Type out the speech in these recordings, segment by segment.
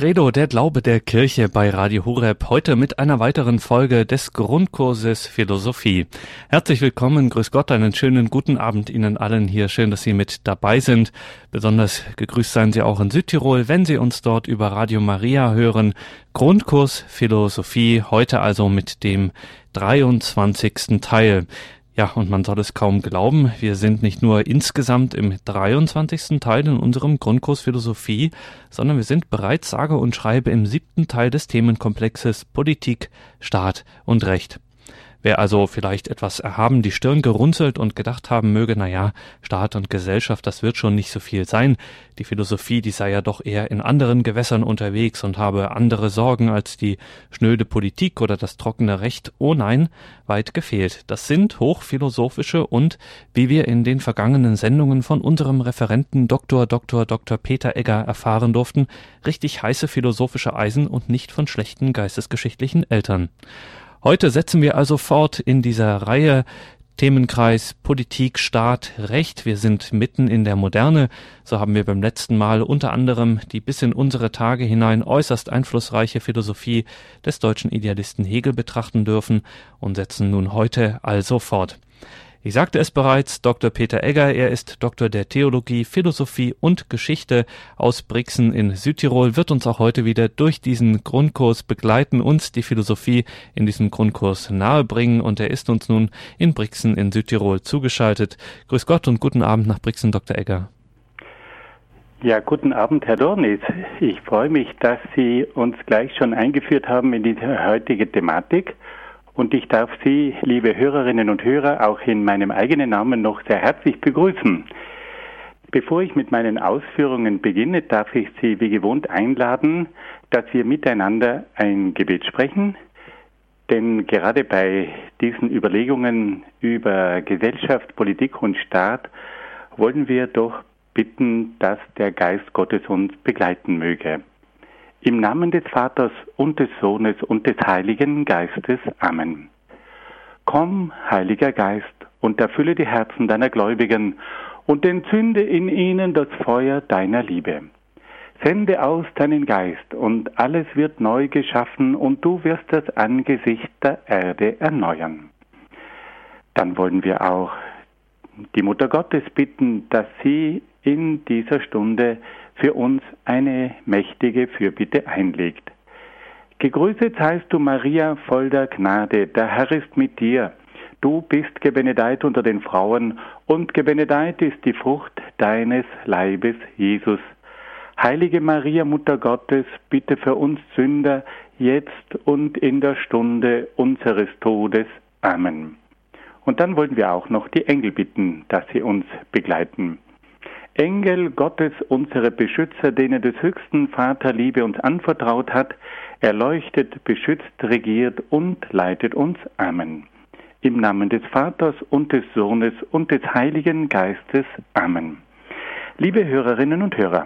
Credo, der Glaube der Kirche bei Radio Horeb, heute mit einer weiteren Folge des Grundkurses Philosophie. Herzlich willkommen, grüß Gott, einen schönen guten Abend Ihnen allen hier. Schön, dass Sie mit dabei sind. Besonders gegrüßt seien Sie auch in Südtirol, wenn Sie uns dort über Radio Maria hören. Grundkurs Philosophie, heute also mit dem 23. Teil. Ja, und man soll es kaum glauben, wir sind nicht nur insgesamt im 23. Teil in unserem Grundkurs Philosophie, sondern wir sind bereits sage und schreibe im 7. Teil des Themenkomplexes Politik, Staat und Recht. Wer also vielleicht etwas erhaben die Stirn gerunzelt und gedacht haben möge, naja, Staat und Gesellschaft, das wird schon nicht so viel sein. Die Philosophie, die sei ja doch eher in anderen Gewässern unterwegs und habe andere Sorgen als die schnöde Politik oder das trockene Recht. Oh nein, weit gefehlt. Das sind hochphilosophische und, wie wir in den vergangenen Sendungen von unserem Referenten Dr. Peter Egger erfahren durften, richtig heiße philosophische Eisen und nicht von schlechten geistesgeschichtlichen Eltern. Heute setzen wir also fort in dieser Reihe Themenkreis Politik, Staat, Recht. Wir sind mitten in der Moderne. So haben wir beim letzten Mal unter anderem die bis in unsere Tage hinein äußerst einflussreiche Philosophie des deutschen Idealisten Hegel betrachten dürfen und setzen nun heute also fort. Ich sagte es bereits, Dr. Peter Egger, er ist Doktor der Theologie, Philosophie und Geschichte aus Brixen in Südtirol, wird uns auch heute wieder durch diesen Grundkurs begleiten, uns die Philosophie in diesem Grundkurs nahebringen, und er ist uns nun in Brixen in Südtirol zugeschaltet. Grüß Gott und guten Abend nach Brixen, Dr. Egger. Ja, guten Abend, Herr Dornis. Ich freue mich, dass Sie uns gleich schon eingeführt haben in diese heutige Thematik. Und ich darf Sie, liebe Hörerinnen und Hörer, auch in meinem eigenen Namen noch sehr herzlich begrüßen. Bevor ich mit meinen Ausführungen beginne, darf ich Sie wie gewohnt einladen, dass wir miteinander ein Gebet sprechen. Denn gerade bei diesen Überlegungen über Gesellschaft, Politik und Staat wollen wir doch bitten, dass der Geist Gottes uns begleiten möge. Im Namen des Vaters und des Sohnes und des Heiligen Geistes. Amen. Komm, Heiliger Geist, und erfülle die Herzen deiner Gläubigen und entzünde in ihnen das Feuer deiner Liebe. Sende aus deinen Geist, und alles wird neu geschaffen, und du wirst das Angesicht der Erde erneuern. Dann wollen wir auch die Mutter Gottes bitten, dass sie in dieser Stunde für uns eine mächtige Fürbitte einlegt. Gegrüßet seist du, Maria, voll der Gnade, der Herr ist mit dir. Du bist gebenedeit unter den Frauen, und gebenedeit ist die Frucht deines Leibes, Jesus. Heilige Maria, Mutter Gottes, bitte für uns Sünder, jetzt und in der Stunde unseres Todes. Amen. Und dann wollen wir auch noch die Engel bitten, dass sie uns begleiten. Engel Gottes, unsere Beschützer, denen des höchsten Vater Liebe uns anvertraut hat, erleuchtet, beschützt, regiert und leitet uns. Amen. Im Namen des Vaters und des Sohnes und des Heiligen Geistes. Amen. Liebe Hörerinnen und Hörer,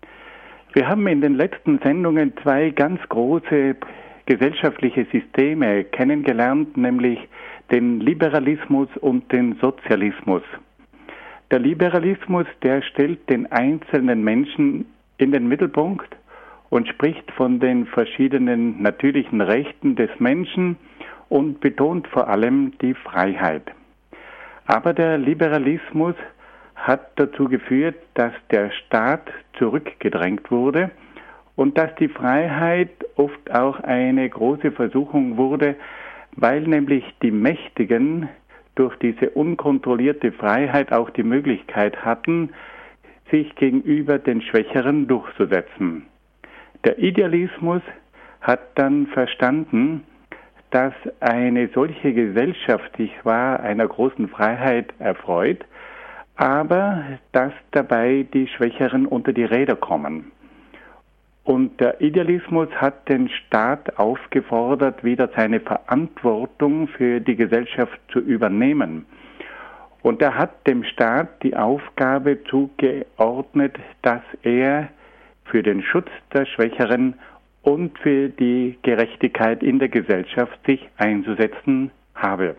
wir haben in den letzten Sendungen zwei ganz große gesellschaftliche Systeme kennengelernt, nämlich den Liberalismus und den Sozialismus. Der Liberalismus, der stellt den einzelnen Menschen in den Mittelpunkt und spricht von den verschiedenen natürlichen Rechten des Menschen und betont vor allem die Freiheit. Aber der Liberalismus hat dazu geführt, dass der Staat zurückgedrängt wurde und dass die Freiheit oft auch eine große Versuchung wurde, weil nämlich die Mächtigen durch diese unkontrollierte Freiheit auch die Möglichkeit hatten, sich gegenüber den Schwächeren durchzusetzen. Der Idealismus hat dann verstanden, dass eine solche Gesellschaft sich zwar einer großen Freiheit erfreut, aber dass dabei die Schwächeren unter die Räder kommen. Und der Idealismus hat den Staat aufgefordert, wieder seine Verantwortung für die Gesellschaft zu übernehmen. Und er hat dem Staat die Aufgabe zugeordnet, dass er für den Schutz der Schwächeren und für die Gerechtigkeit in der Gesellschaft sich einzusetzen habe.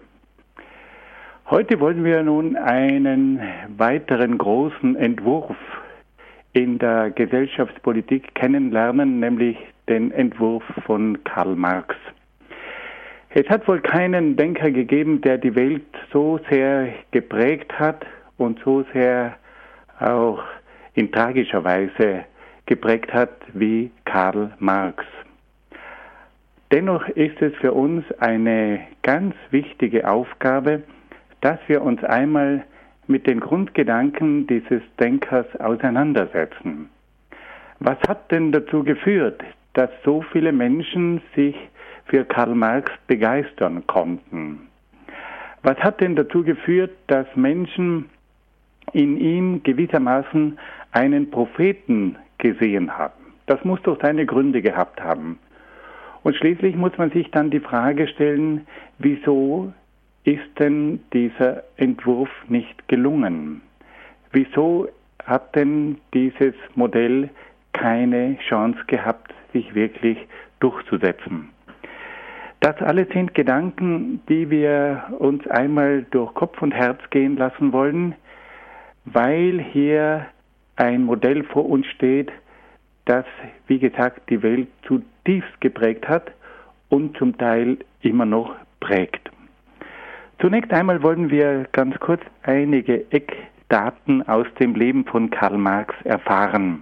Heute wollen wir nun einen weiteren großen Entwurf in der Gesellschaftspolitik kennenlernen, nämlich den Entwurf von Karl Marx. Es hat wohl keinen Denker gegeben, der die Welt so sehr geprägt hat und so sehr auch in tragischer Weise geprägt hat wie Karl Marx. Dennoch ist es für uns eine ganz wichtige Aufgabe, dass wir uns einmal mit den Grundgedanken dieses Denkers auseinandersetzen. Was hat denn dazu geführt, dass so viele Menschen sich für Karl Marx begeistern konnten? Was hat denn dazu geführt, dass Menschen in ihm gewissermaßen einen Propheten gesehen haben? Das muss doch seine Gründe gehabt haben. Und schließlich muss man sich dann die Frage stellen, wieso ist denn dieser Entwurf nicht gelungen? Wieso hat denn dieses Modell keine Chance gehabt, sich wirklich durchzusetzen? Das alles sind Gedanken, die wir uns einmal durch Kopf und Herz gehen lassen wollen, weil hier ein Modell vor uns steht, das, wie gesagt, die Welt zutiefst geprägt hat und zum Teil immer noch prägt. Zunächst einmal wollen wir ganz kurz einige Eckdaten aus dem Leben von Karl Marx erfahren.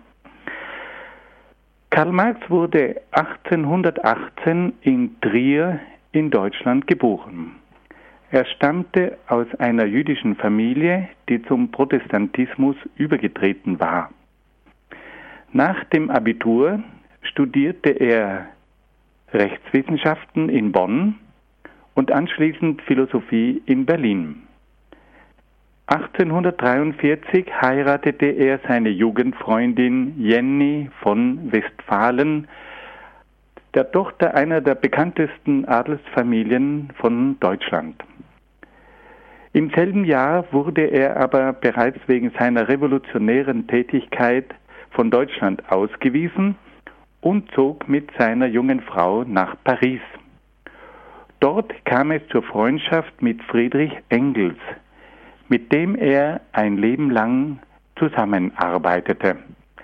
Karl Marx wurde 1818 in Trier in Deutschland geboren. Er stammte aus einer jüdischen Familie, die zum Protestantismus übergetreten war. Nach dem Abitur studierte er Rechtswissenschaften in Bonn und anschließend Philosophie in Berlin. 1843 heiratete er seine Jugendfreundin Jenny von Westphalen, der Tochter einer der bekanntesten Adelsfamilien von Deutschland. Im selben Jahr wurde er aber bereits wegen seiner revolutionären Tätigkeit von Deutschland ausgewiesen und zog mit seiner jungen Frau nach Paris. Dort kam es zur Freundschaft mit Friedrich Engels, mit dem er ein Leben lang zusammenarbeitete.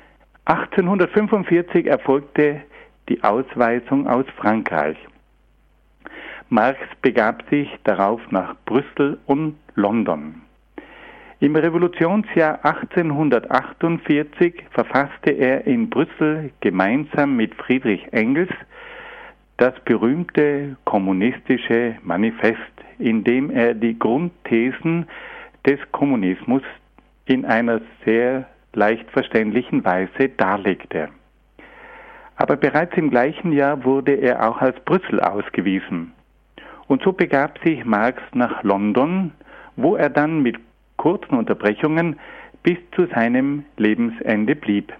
1845 erfolgte die Ausweisung aus Frankreich. Marx begab sich darauf nach Brüssel und London. Im Revolutionsjahr 1848 verfasste er in Brüssel gemeinsam mit Friedrich Engels das berühmte kommunistische Manifest, in dem er die Grundthesen des Kommunismus in einer sehr leicht verständlichen Weise darlegte. Aber bereits im gleichen Jahr wurde er auch aus Brüssel ausgewiesen. Und so begab sich Marx nach London, wo er dann mit kurzen Unterbrechungen bis zu seinem Lebensende blieb.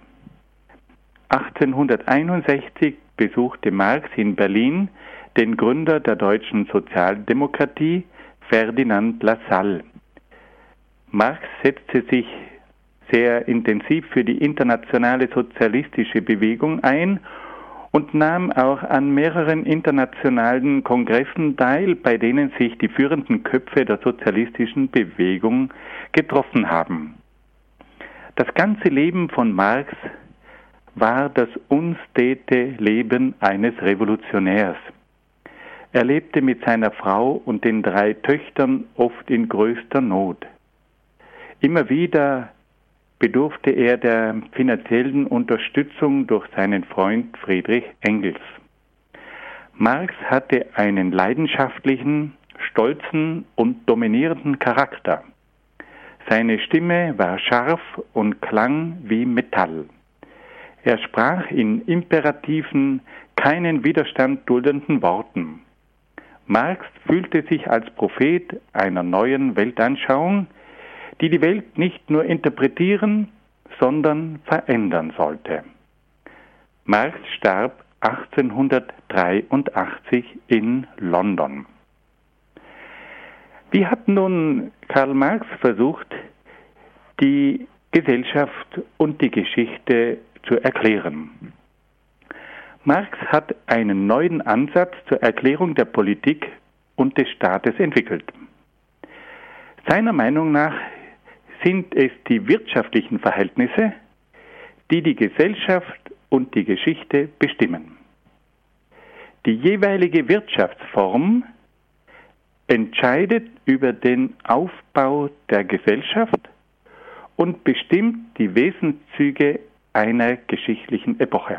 1861 besuchte Marx in Berlin den Gründer der deutschen Sozialdemokratie, Ferdinand Lassalle. Marx setzte sich sehr intensiv für die internationale sozialistische Bewegung ein und nahm auch an mehreren internationalen Kongressen teil, bei denen sich die führenden Köpfe der sozialistischen Bewegung getroffen haben. Das ganze Leben von Marx war das unstete Leben eines Revolutionärs. Er lebte mit seiner Frau und den 3 Töchtern oft in größter Not. Immer wieder bedurfte er der finanziellen Unterstützung durch seinen Freund Friedrich Engels. Marx hatte einen leidenschaftlichen, stolzen und dominierenden Charakter. Seine Stimme war scharf und klang wie Metall. Er sprach in imperativen, keinen Widerstand duldenden Worten. Marx fühlte sich als Prophet einer neuen Weltanschauung, die die Welt nicht nur interpretieren, sondern verändern sollte. Marx starb 1883 in London. Wie hat nun Karl Marx versucht, die Gesellschaft und die Geschichte zu erklären? Marx hat einen neuen Ansatz zur Erklärung der Politik und des Staates entwickelt. Seiner Meinung nach sind es die wirtschaftlichen Verhältnisse, die die Gesellschaft und die Geschichte bestimmen. Die jeweilige Wirtschaftsform entscheidet über den Aufbau der Gesellschaft und bestimmt die Wesenszüge einer geschichtlichen Epoche.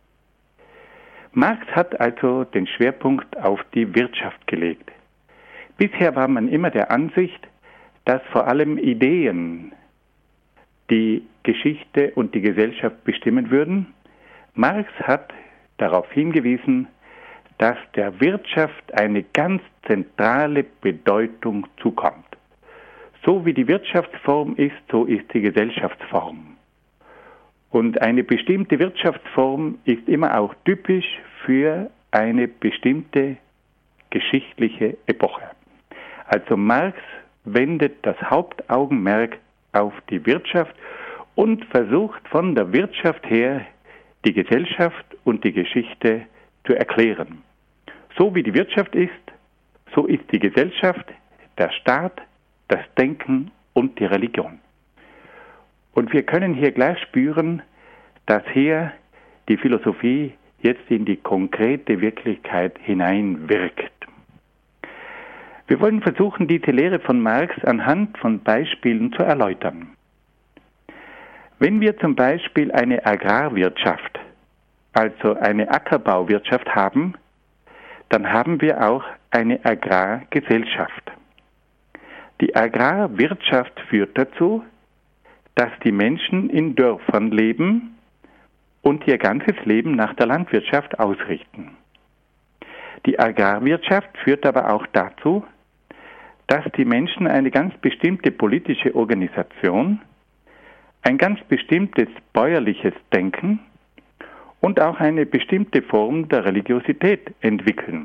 Marx hat also den Schwerpunkt auf die Wirtschaft gelegt. Bisher war man immer der Ansicht, dass vor allem Ideen die Geschichte und die Gesellschaft bestimmen würden. Marx hat darauf hingewiesen, dass der Wirtschaft eine ganz zentrale Bedeutung zukommt. So wie die Wirtschaftsform ist, so ist die Gesellschaftsform. Und eine bestimmte Wirtschaftsform ist immer auch typisch für eine bestimmte geschichtliche Epoche. Also Marx wendet das Hauptaugenmerk auf die Wirtschaft und versucht von der Wirtschaft her die Gesellschaft und die Geschichte zu erklären. So wie die Wirtschaft ist, so ist die Gesellschaft, der Staat, das Denken und die Religion. Und wir können hier gleich spüren, dass hier die Philosophie jetzt in die konkrete Wirklichkeit hineinwirkt. Wir wollen versuchen, diese Lehre von Marx anhand von Beispielen zu erläutern. Wenn wir zum Beispiel eine Agrarwirtschaft, also eine Ackerbauwirtschaft haben, dann haben wir auch eine Agrargesellschaft. Die Agrarwirtschaft führt dazu, dass die Menschen in Dörfern leben und ihr ganzes Leben nach der Landwirtschaft ausrichten. Die Agrarwirtschaft führt aber auch dazu, dass die Menschen eine ganz bestimmte politische Organisation, ein ganz bestimmtes bäuerliches Denken und auch eine bestimmte Form der Religiosität entwickeln.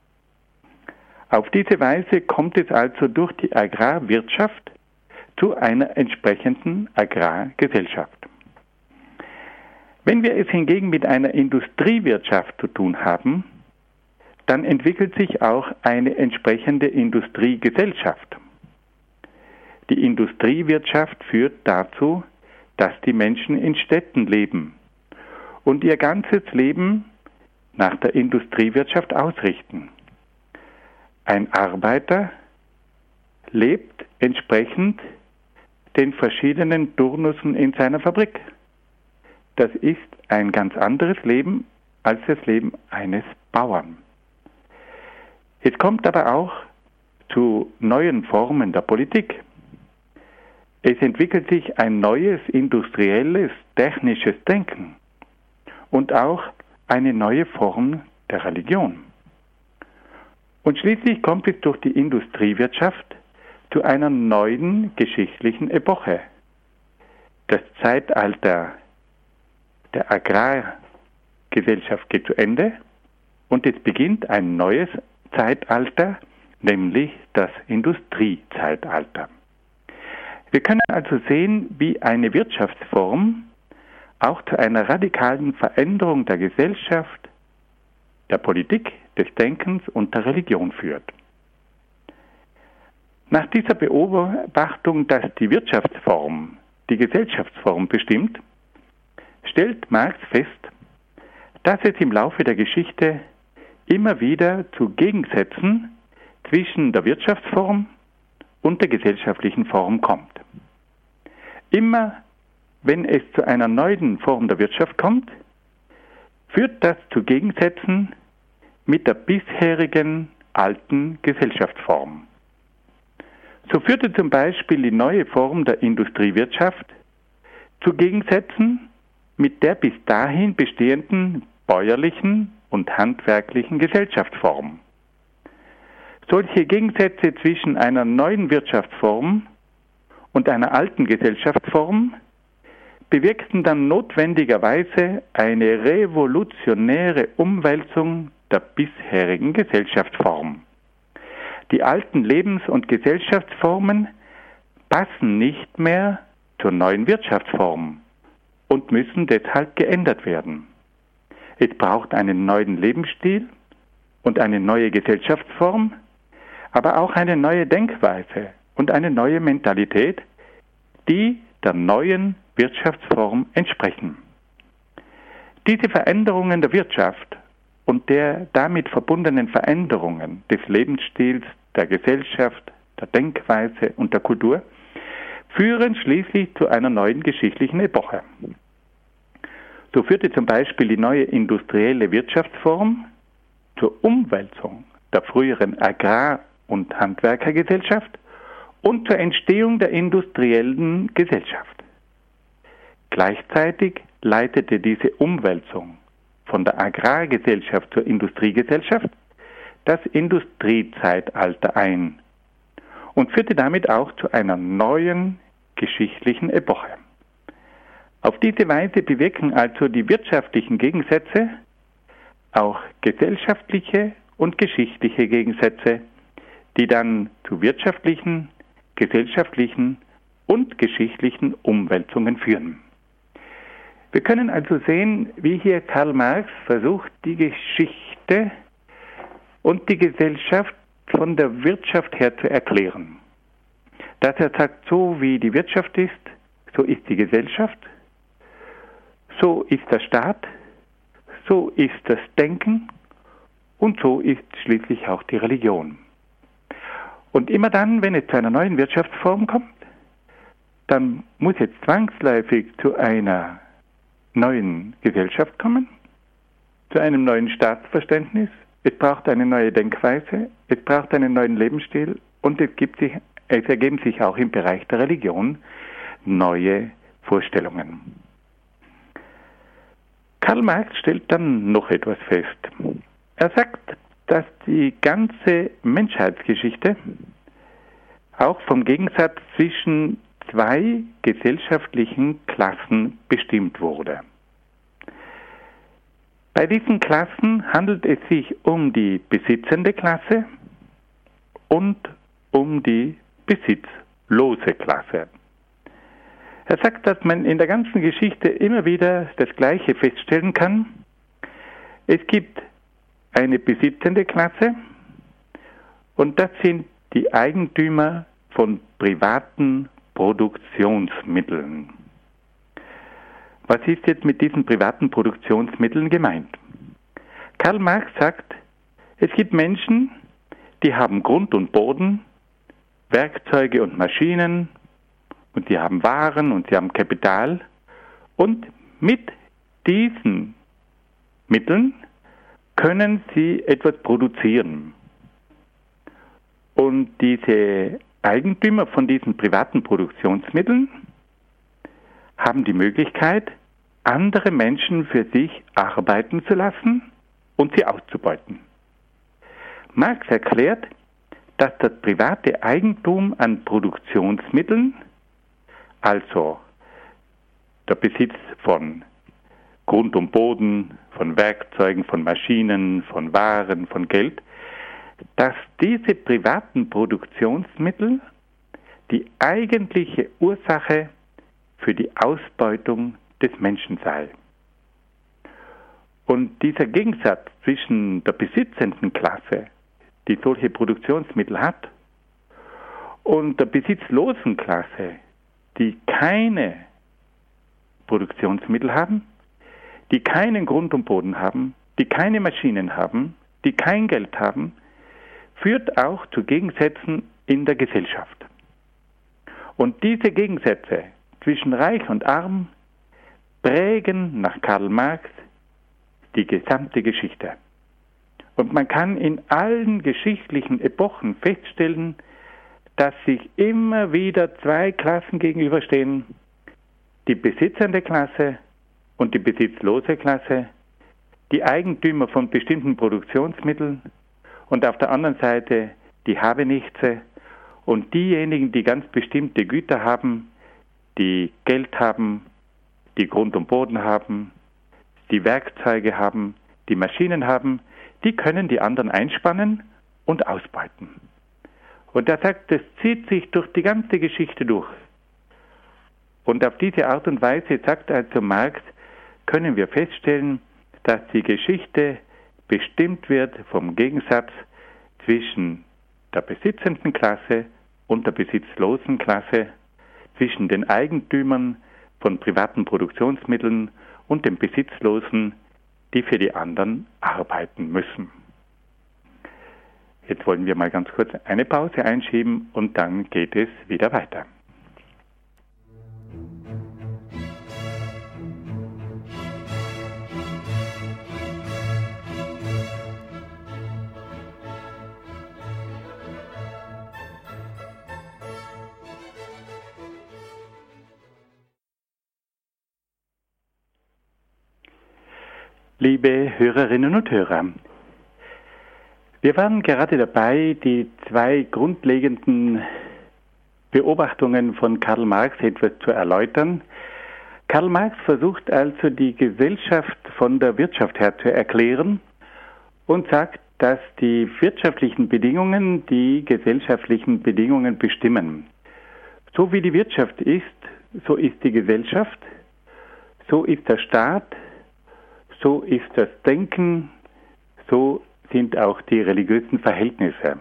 Auf diese Weise kommt es also durch die Agrarwirtschaft zu einer entsprechenden Agrargesellschaft. Wenn wir es hingegen mit einer Industriewirtschaft zu tun haben, dann entwickelt sich auch eine entsprechende Industriegesellschaft. Die Industriewirtschaft führt dazu, dass die Menschen in Städten leben und ihr ganzes Leben nach der Industriewirtschaft ausrichten. Ein Arbeiter lebt entsprechend den verschiedenen Turnussen in seiner Fabrik. Das ist ein ganz anderes Leben als das Leben eines Bauern. Es kommt aber auch zu neuen Formen der Politik. Es entwickelt sich ein neues industrielles, technisches Denken und auch eine neue Form der Religion. Und schließlich kommt es durch die Industriewirtschaft zu einer neuen geschichtlichen Epoche. Das Zeitalter der Agrargesellschaft geht zu Ende und es beginnt ein neues Zeitalter, nämlich das Industriezeitalter. Wir können also sehen, wie eine Wirtschaftsform auch zu einer radikalen Veränderung der Gesellschaft, der Politik, des Denkens und der Religion führt. Nach dieser Beobachtung, dass die Wirtschaftsform die Gesellschaftsform bestimmt, stellt Marx fest, dass es im Laufe der Geschichte immer wieder zu Gegensätzen zwischen der Wirtschaftsform und der gesellschaftlichen Form kommt. Immer wenn es zu einer neuen Form der Wirtschaft kommt, führt das zu Gegensätzen mit der bisherigen alten Gesellschaftsform. So führte zum Beispiel die neue Form der Industriewirtschaft zu Gegensätzen mit der bis dahin bestehenden bäuerlichen und handwerklichen Gesellschaftsform. Solche Gegensätze zwischen einer neuen Wirtschaftsform und einer alten Gesellschaftsform bewirkten dann notwendigerweise eine revolutionäre Umwälzung der bisherigen Gesellschaftsform. Die alten Lebens- und Gesellschaftsformen passen nicht mehr zur neuen Wirtschaftsform und müssen deshalb geändert werden. Es braucht einen neuen Lebensstil und eine neue Gesellschaftsform, aber auch eine neue Denkweise und eine neue Mentalität, die der neuen Wirtschaftsform entsprechen. Diese Veränderungen der Wirtschaft und der damit verbundenen Veränderungen des Lebensstils, der Gesellschaft, der Denkweise und der Kultur führen schließlich zu einer neuen geschichtlichen Epoche. So führte zum Beispiel die neue industrielle Wirtschaftsform zur Umwälzung der früheren Agrar- und Handwerkergesellschaft und zur Entstehung der industriellen Gesellschaft. Gleichzeitig leitete diese Umwälzung von der Agrargesellschaft zur Industriegesellschaft das Industriezeitalter ein und führte damit auch zu einer neuen geschichtlichen Epoche. Auf diese Weise bewirken also die wirtschaftlichen Gegensätze auch gesellschaftliche und geschichtliche Gegensätze, die dann zu wirtschaftlichen, gesellschaftlichen und geschichtlichen Umwälzungen führen. Wir können also sehen, wie hier Karl Marx versucht, die Geschichte und die Gesellschaft von der Wirtschaft her zu erklären. Dass er sagt, so wie die Wirtschaft ist, so ist die Gesellschaft, so ist der Staat, so ist das Denken und so ist schließlich auch die Religion. Und immer dann, wenn es zu einer neuen Wirtschaftsform kommt, dann muss es zwangsläufig zu einer neuen Gesellschaft kommen, zu einem neuen Staatsverständnis. Es braucht eine neue Denkweise, es braucht einen neuen Lebensstil und es ergeben sich auch im Bereich der Religion neue Vorstellungen. Karl Marx stellt dann noch etwas fest. Er sagt, dass die ganze Menschheitsgeschichte auch vom Gegensatz zwischen zwei gesellschaftlichen Klassen bestimmt wurde. Bei diesen Klassen handelt es sich um die besitzende Klasse und um die besitzlose Klasse. Er sagt, dass man in der ganzen Geschichte immer wieder das Gleiche feststellen kann. Es gibt eine besitzende Klasse und das sind die Eigentümer von privaten Produktionsmitteln. Was ist jetzt mit diesen privaten Produktionsmitteln gemeint? Karl Marx sagt, es gibt Menschen, die haben Grund und Boden, Werkzeuge und Maschinen und sie haben Waren und sie haben Kapital und mit diesen Mitteln können sie etwas produzieren. Und diese Eigentümer von diesen privaten Produktionsmitteln haben die Möglichkeit, andere Menschen für sich arbeiten zu lassen und sie auszubeuten. Marx erklärt, dass das private Eigentum an Produktionsmitteln, also der Besitz von Grund und Boden, von Werkzeugen, von Maschinen, von Waren, von Geld, dass diese privaten Produktionsmittel die eigentliche Ursache für die Ausbeutung des Menschen sei. Und dieser Gegensatz zwischen der besitzenden Klasse, die solche Produktionsmittel hat, und der besitzlosen Klasse, die keine Produktionsmittel haben, die keinen Grund und Boden haben, die keine Maschinen haben, die kein Geld haben, führt auch zu Gegensätzen in der Gesellschaft. Und diese Gegensätze zwischen Reich und Arm prägen nach Karl Marx die gesamte Geschichte. Und man kann in allen geschichtlichen Epochen feststellen, dass sich immer wieder zwei Klassen gegenüberstehen, die besitzende Klasse und die besitzlose Klasse, die Eigentümer von bestimmten Produktionsmitteln und auf der anderen Seite die Habenichtse und diejenigen, die ganz bestimmte Güter haben, die Geld haben, die Grund und Boden haben, die Werkzeuge haben, die Maschinen haben, die können die anderen einspannen und ausbeuten. Und er sagt, das zieht sich durch die ganze Geschichte durch. Und auf diese Art und Weise, sagt also Marx, können wir feststellen, dass die Geschichte bestimmt wird vom Gegensatz zwischen der besitzenden Klasse und der besitzlosen Klasse, zwischen den Eigentümern von privaten Produktionsmitteln und den Besitzlosen, die für die anderen arbeiten müssen. Jetzt wollen wir mal ganz kurz eine Pause einschieben und dann geht es wieder weiter. Liebe Hörerinnen und Hörer, wir waren gerade dabei, die zwei grundlegenden Beobachtungen von Karl Marx etwas zu erläutern. Karl Marx versucht also, die Gesellschaft von der Wirtschaft her zu erklären und sagt, dass die wirtschaftlichen Bedingungen die gesellschaftlichen Bedingungen bestimmen. So wie die Wirtschaft ist, so ist die Gesellschaft, so ist der Staat, so ist das Denken, so sind auch die religiösen Verhältnisse.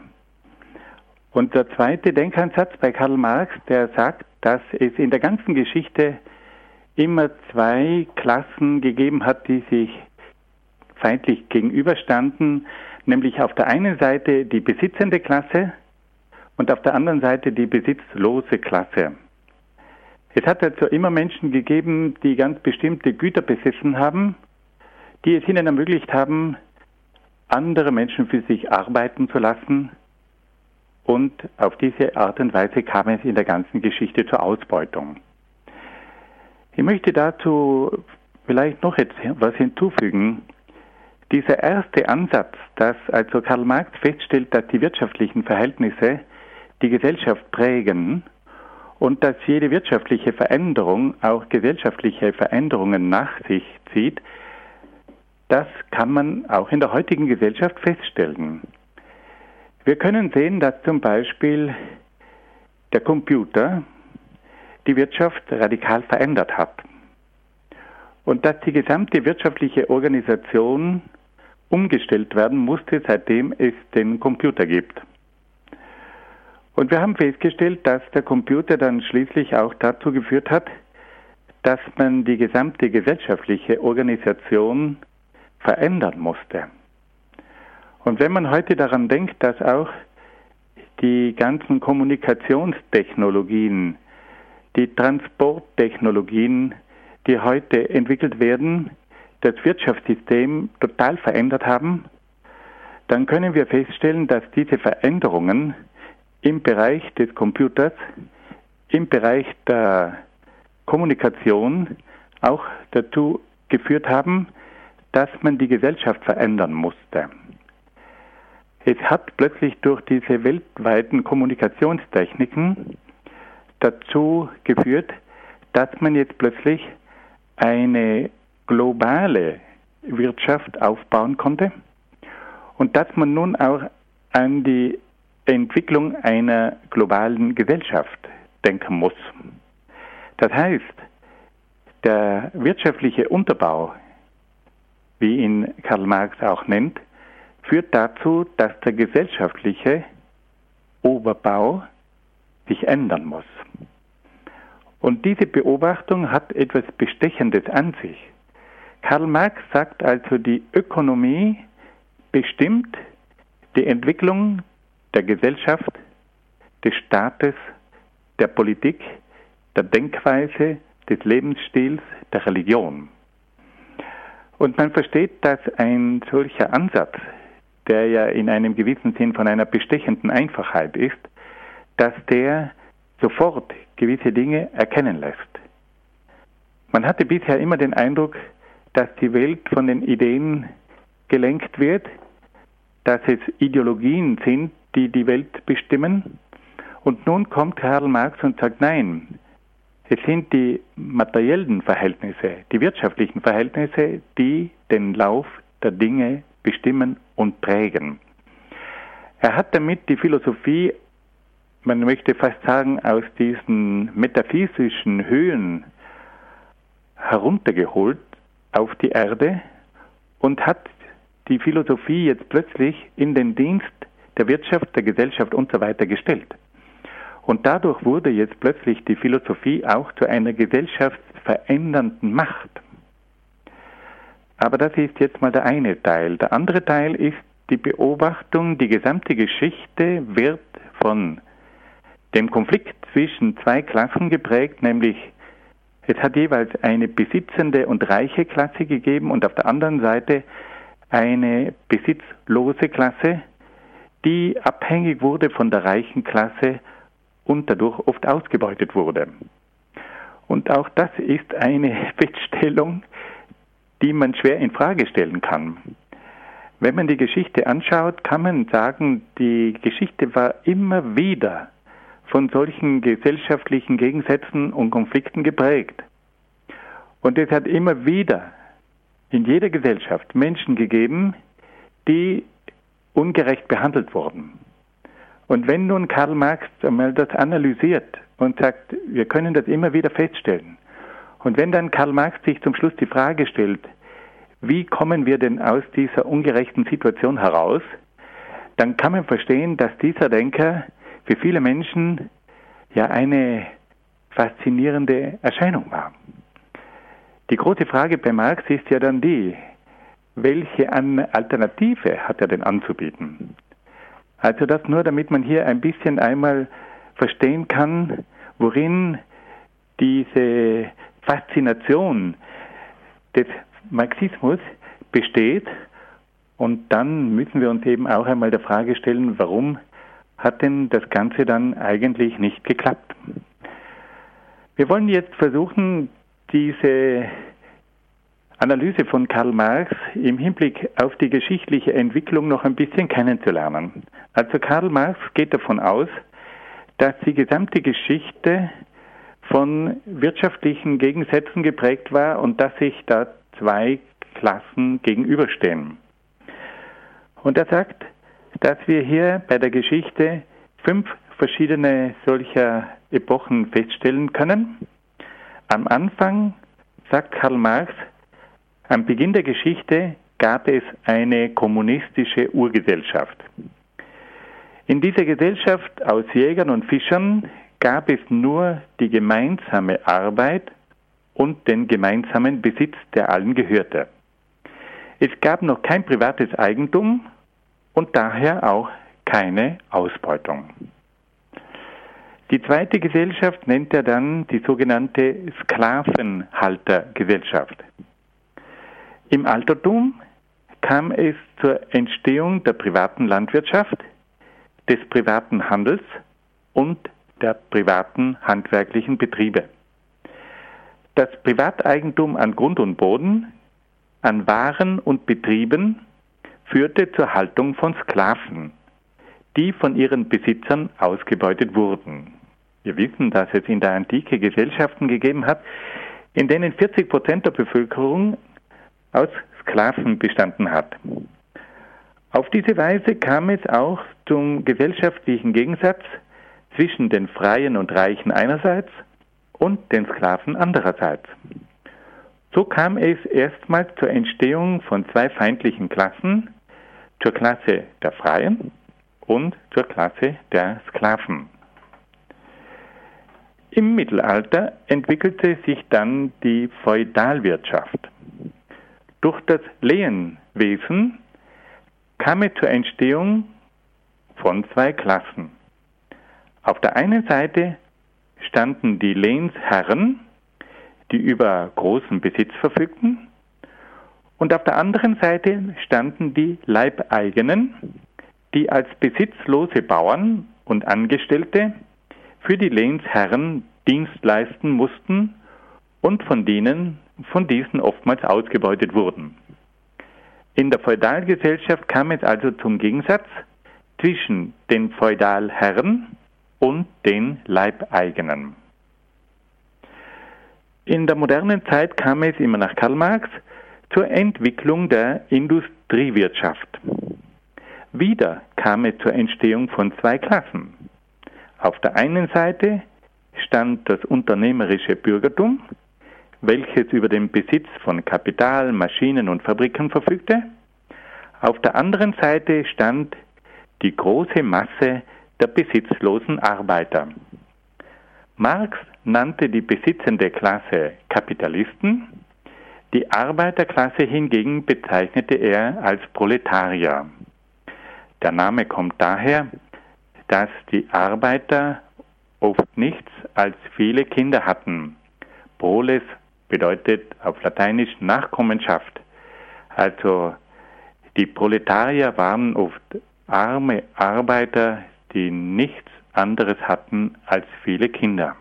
Und der zweite Denkansatz bei Karl Marx, der sagt, dass es in der ganzen Geschichte immer zwei Klassen gegeben hat, die sich feindlich gegenüberstanden, nämlich auf der einen Seite die besitzende Klasse und auf der anderen Seite die besitzlose Klasse. Es hat also immer Menschen gegeben, die ganz bestimmte Güter besessen haben, die es ihnen ermöglicht haben, andere Menschen für sich arbeiten zu lassen. Und auf diese Art und Weise kam es in der ganzen Geschichte zur Ausbeutung. Ich möchte dazu vielleicht noch etwas hinzufügen. Dieser erste Ansatz, dass also Karl Marx feststellt, dass die wirtschaftlichen Verhältnisse die Gesellschaft prägen und dass jede wirtschaftliche Veränderung auch gesellschaftliche Veränderungen nach sich zieht, das kann man auch in der heutigen Gesellschaft feststellen. Wir können sehen, dass zum Beispiel der Computer die Wirtschaft radikal verändert hat und dass die gesamte wirtschaftliche Organisation umgestellt werden musste, seitdem es den Computer gibt. Und wir haben festgestellt, dass der Computer dann schließlich auch dazu geführt hat, dass man die gesamte gesellschaftliche Organisation verändern musste. Und wenn man heute daran denkt, dass auch die ganzen Kommunikationstechnologien, die Transporttechnologien, die heute entwickelt werden, das Wirtschaftssystem total verändert haben, dann können wir feststellen, dass diese Veränderungen im Bereich des Computers, im Bereich der Kommunikation auch dazu geführt haben, dass man die Gesellschaft verändern musste. Es hat plötzlich durch diese weltweiten Kommunikationstechniken dazu geführt, dass man jetzt plötzlich eine globale Wirtschaft aufbauen konnte und dass man nun auch an die Entwicklung einer globalen Gesellschaft denken muss. Das heißt, der wirtschaftliche Unterbau, wie ihn Karl Marx auch nennt, führt dazu, dass der gesellschaftliche Oberbau sich ändern muss. Und diese Beobachtung hat etwas Bestechendes an sich. Karl Marx sagt also, die Ökonomie bestimmt die Entwicklung der Gesellschaft, des Staates, der Politik, der Denkweise, des Lebensstils, der Religion. Und man versteht, dass ein solcher Ansatz, der ja in einem gewissen Sinn von einer bestechenden Einfachheit ist, dass der sofort gewisse Dinge erkennen lässt. Man hatte bisher immer den Eindruck, dass die Welt von den Ideen gelenkt wird, dass es Ideologien sind, die die Welt bestimmen. Und nun kommt Karl Marx und sagt, nein, es sind die materiellen Verhältnisse, die wirtschaftlichen Verhältnisse, die den Lauf der Dinge bestimmen und prägen. Er hat damit die Philosophie, man möchte fast sagen, aus diesen metaphysischen Höhen heruntergeholt auf die Erde und hat die Philosophie jetzt plötzlich in den Dienst der Wirtschaft, der Gesellschaft und so weiter gestellt. Und dadurch wurde jetzt plötzlich die Philosophie auch zu einer gesellschaftsverändernden Macht. Aber das ist jetzt mal der eine Teil. Der andere Teil ist die Beobachtung, die gesamte Geschichte wird von dem Konflikt zwischen zwei Klassen geprägt, nämlich es hat jeweils eine besitzende und reiche Klasse gegeben und auf der anderen Seite eine besitzlose Klasse, die abhängig wurde von der reichen Klasse und dadurch oft ausgebeutet wurde. Und auch das ist eine Feststellung, die man schwer in Frage stellen kann. Wenn man die Geschichte anschaut, kann man sagen, die Geschichte war immer wieder von solchen gesellschaftlichen Gegensätzen und Konflikten geprägt. Und es hat immer wieder in jeder Gesellschaft Menschen gegeben, die ungerecht behandelt wurden. Und wenn nun Karl Marx einmal das analysiert und sagt, wir können das immer wieder feststellen, und wenn dann Karl Marx sich zum Schluss die Frage stellt, wie kommen wir denn aus dieser ungerechten Situation heraus, dann kann man verstehen, dass dieser Denker für viele Menschen ja eine faszinierende Erscheinung war. Die große Frage bei Marx ist ja dann die, welche Alternative hat er denn anzubieten? Also das nur, damit man hier ein bisschen einmal verstehen kann, worin diese Faszination des Marxismus besteht. Und dann müssen wir uns eben auch einmal der Frage stellen, warum hat denn das Ganze dann eigentlich nicht geklappt? Wir wollen jetzt versuchen, diese Analyse von Karl Marx im Hinblick auf die geschichtliche Entwicklung noch ein bisschen kennenzulernen. Also Karl Marx geht davon aus, dass die gesamte Geschichte von wirtschaftlichen Gegensätzen geprägt war und dass sich da zwei Klassen gegenüberstehen. Und er sagt, dass wir hier bei der Geschichte 5 verschiedene solcher Epochen feststellen können. Am Anfang, sagt Karl Marx, am Beginn der Geschichte gab es eine kommunistische Urgesellschaft. In dieser Gesellschaft aus Jägern und Fischern gab es nur die gemeinsame Arbeit und den gemeinsamen Besitz, der allen gehörte. Es gab noch kein privates Eigentum und daher auch keine Ausbeutung. Die zweite Gesellschaft nennt er dann die sogenannte Sklavenhaltergesellschaft. Im Altertum kam es zur Entstehung der privaten Landwirtschaft, des privaten Handels und der privaten handwerklichen Betriebe. Das Privateigentum an Grund und Boden, an Waren und Betrieben führte zur Haltung von Sklaven, die von ihren Besitzern ausgebeutet wurden. Wir wissen, dass es in der Antike Gesellschaften gegeben hat, in denen 40% der Bevölkerung aus Sklaven bestanden hat. Auf diese Weise kam es auch zum gesellschaftlichen Gegensatz zwischen den Freien und Reichen einerseits und den Sklaven andererseits. So kam es erstmals zur Entstehung von 2 feindlichen Klassen, zur Klasse der Freien und zur Klasse der Sklaven. Im Mittelalter entwickelte sich dann die Feudalwirtschaft. Durch das Lehenwesen kam es zur Entstehung von 2 Klassen. Auf der einen Seite standen die Lehensherren, die über großen Besitz verfügten, und auf der anderen Seite standen die Leibeigenen, die als besitzlose Bauern und Angestellte für die Lehensherren Dienst leisten mussten und von diesen oftmals ausgebeutet wurden. In der Feudalgesellschaft kam es also zum Gegensatz zwischen den Feudalherren und den Leibeigenen. In der modernen Zeit kam es immer nach Karl Marx zur Entwicklung der Industriewirtschaft. Wieder kam es zur Entstehung von 2 Klassen. Auf der einen Seite stand das unternehmerische Bürgertum, welches über den Besitz von Kapital, Maschinen und Fabriken verfügte. Auf der anderen Seite stand die große Masse der besitzlosen Arbeiter. Marx nannte die besitzende Klasse Kapitalisten, Die Arbeiterklasse hingegen bezeichnete er als Proletarier. Der Name kommt daher, dass die Arbeiter oft nichts als viele Kinder hatten. Proles bedeutet auf Lateinisch Nachkommenschaft. Also die Proletarier waren oft arme Arbeiter, die nichts anderes hatten als viele Kinder.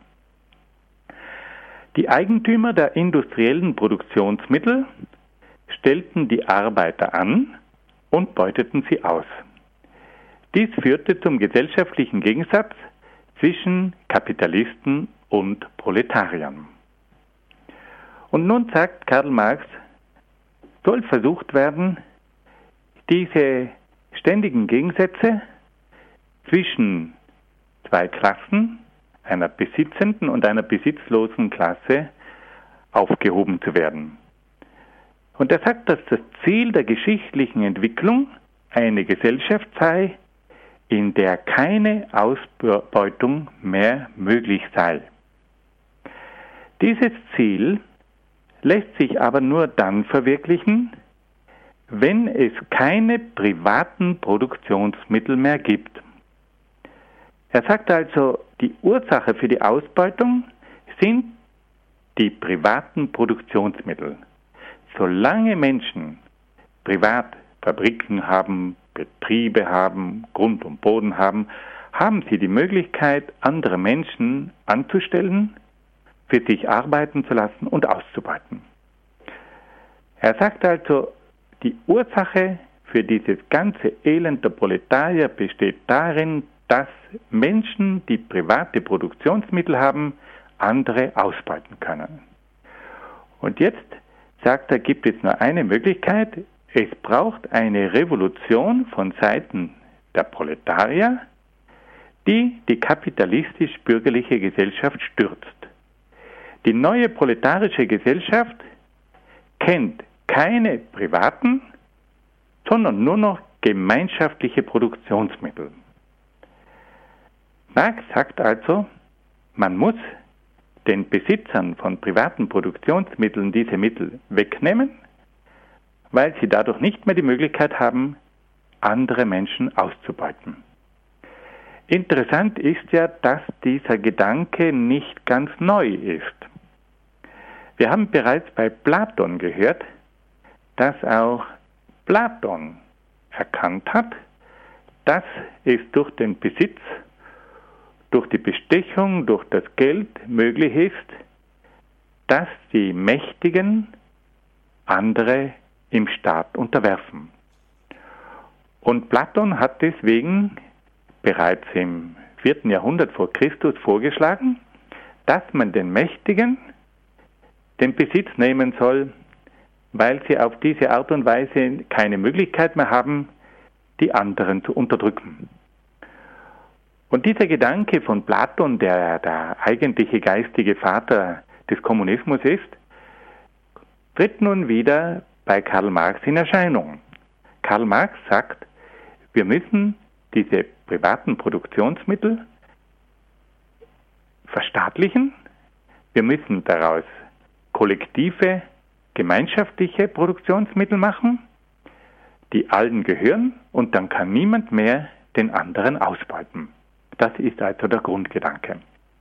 Die Eigentümer der industriellen Produktionsmittel stellten die Arbeiter an und beuteten sie aus. Dies führte zum gesellschaftlichen Gegensatz zwischen Kapitalisten und Proletariern. Und nun sagt Karl Marx, soll versucht werden, diese ständigen Gegensätze zwischen zwei Klassen, einer besitzenden und einer besitzlosen Klasse, aufgehoben zu werden. Und er sagt, dass das Ziel der geschichtlichen Entwicklung eine Gesellschaft sei, in der keine Ausbeutung mehr möglich sei. Dieses Ziel lässt sich aber nur dann verwirklichen, wenn es keine privaten Produktionsmittel mehr gibt. Er sagt also, die Ursache für die Ausbeutung sind die privaten Produktionsmittel. Solange Menschen privat Fabriken haben, Betriebe haben, Grund und Boden haben, haben sie die Möglichkeit, andere Menschen anzustellen, für sich arbeiten zu lassen und auszubeuten. Er sagt also, die Ursache für dieses ganze Elend der Proletarier besteht darin, dass Menschen, die private Produktionsmittel haben, andere ausbeuten können. Und jetzt, sagt er, gibt es nur eine Möglichkeit, es braucht eine Revolution von Seiten der Proletarier, die die kapitalistisch-bürgerliche Gesellschaft stürzt. Die neue proletarische Gesellschaft kennt keine privaten, sondern nur noch gemeinschaftliche Produktionsmittel. Marx sagt also, man muss den Besitzern von privaten Produktionsmitteln diese Mittel wegnehmen, weil sie dadurch nicht mehr die Möglichkeit haben, andere Menschen auszubeuten. Interessant ist ja, dass dieser Gedanke nicht ganz neu ist. Wir haben bereits bei Platon gehört, dass auch Platon erkannt hat, dass es durch den Besitz, durch die Bestechung, durch das Geld möglich ist, dass die Mächtigen andere im Staat unterwerfen. Und Platon hat deswegen bereits im 4. Jahrhundert vor Christus vorgeschlagen, dass man den Mächtigen den Besitz nehmen soll, weil sie auf diese Art und Weise keine Möglichkeit mehr haben, die anderen zu unterdrücken. Und dieser Gedanke von Platon, der der eigentliche geistige Vater des Kommunismus ist, tritt nun wieder bei Karl Marx in Erscheinung. Karl Marx sagt, wir müssen diese privaten Produktionsmittel verstaatlichen, wir müssen daraus kollektive, gemeinschaftliche Produktionsmittel machen, die allen gehören, und dann kann niemand mehr den anderen ausbeuten. Das ist also der Grundgedanke.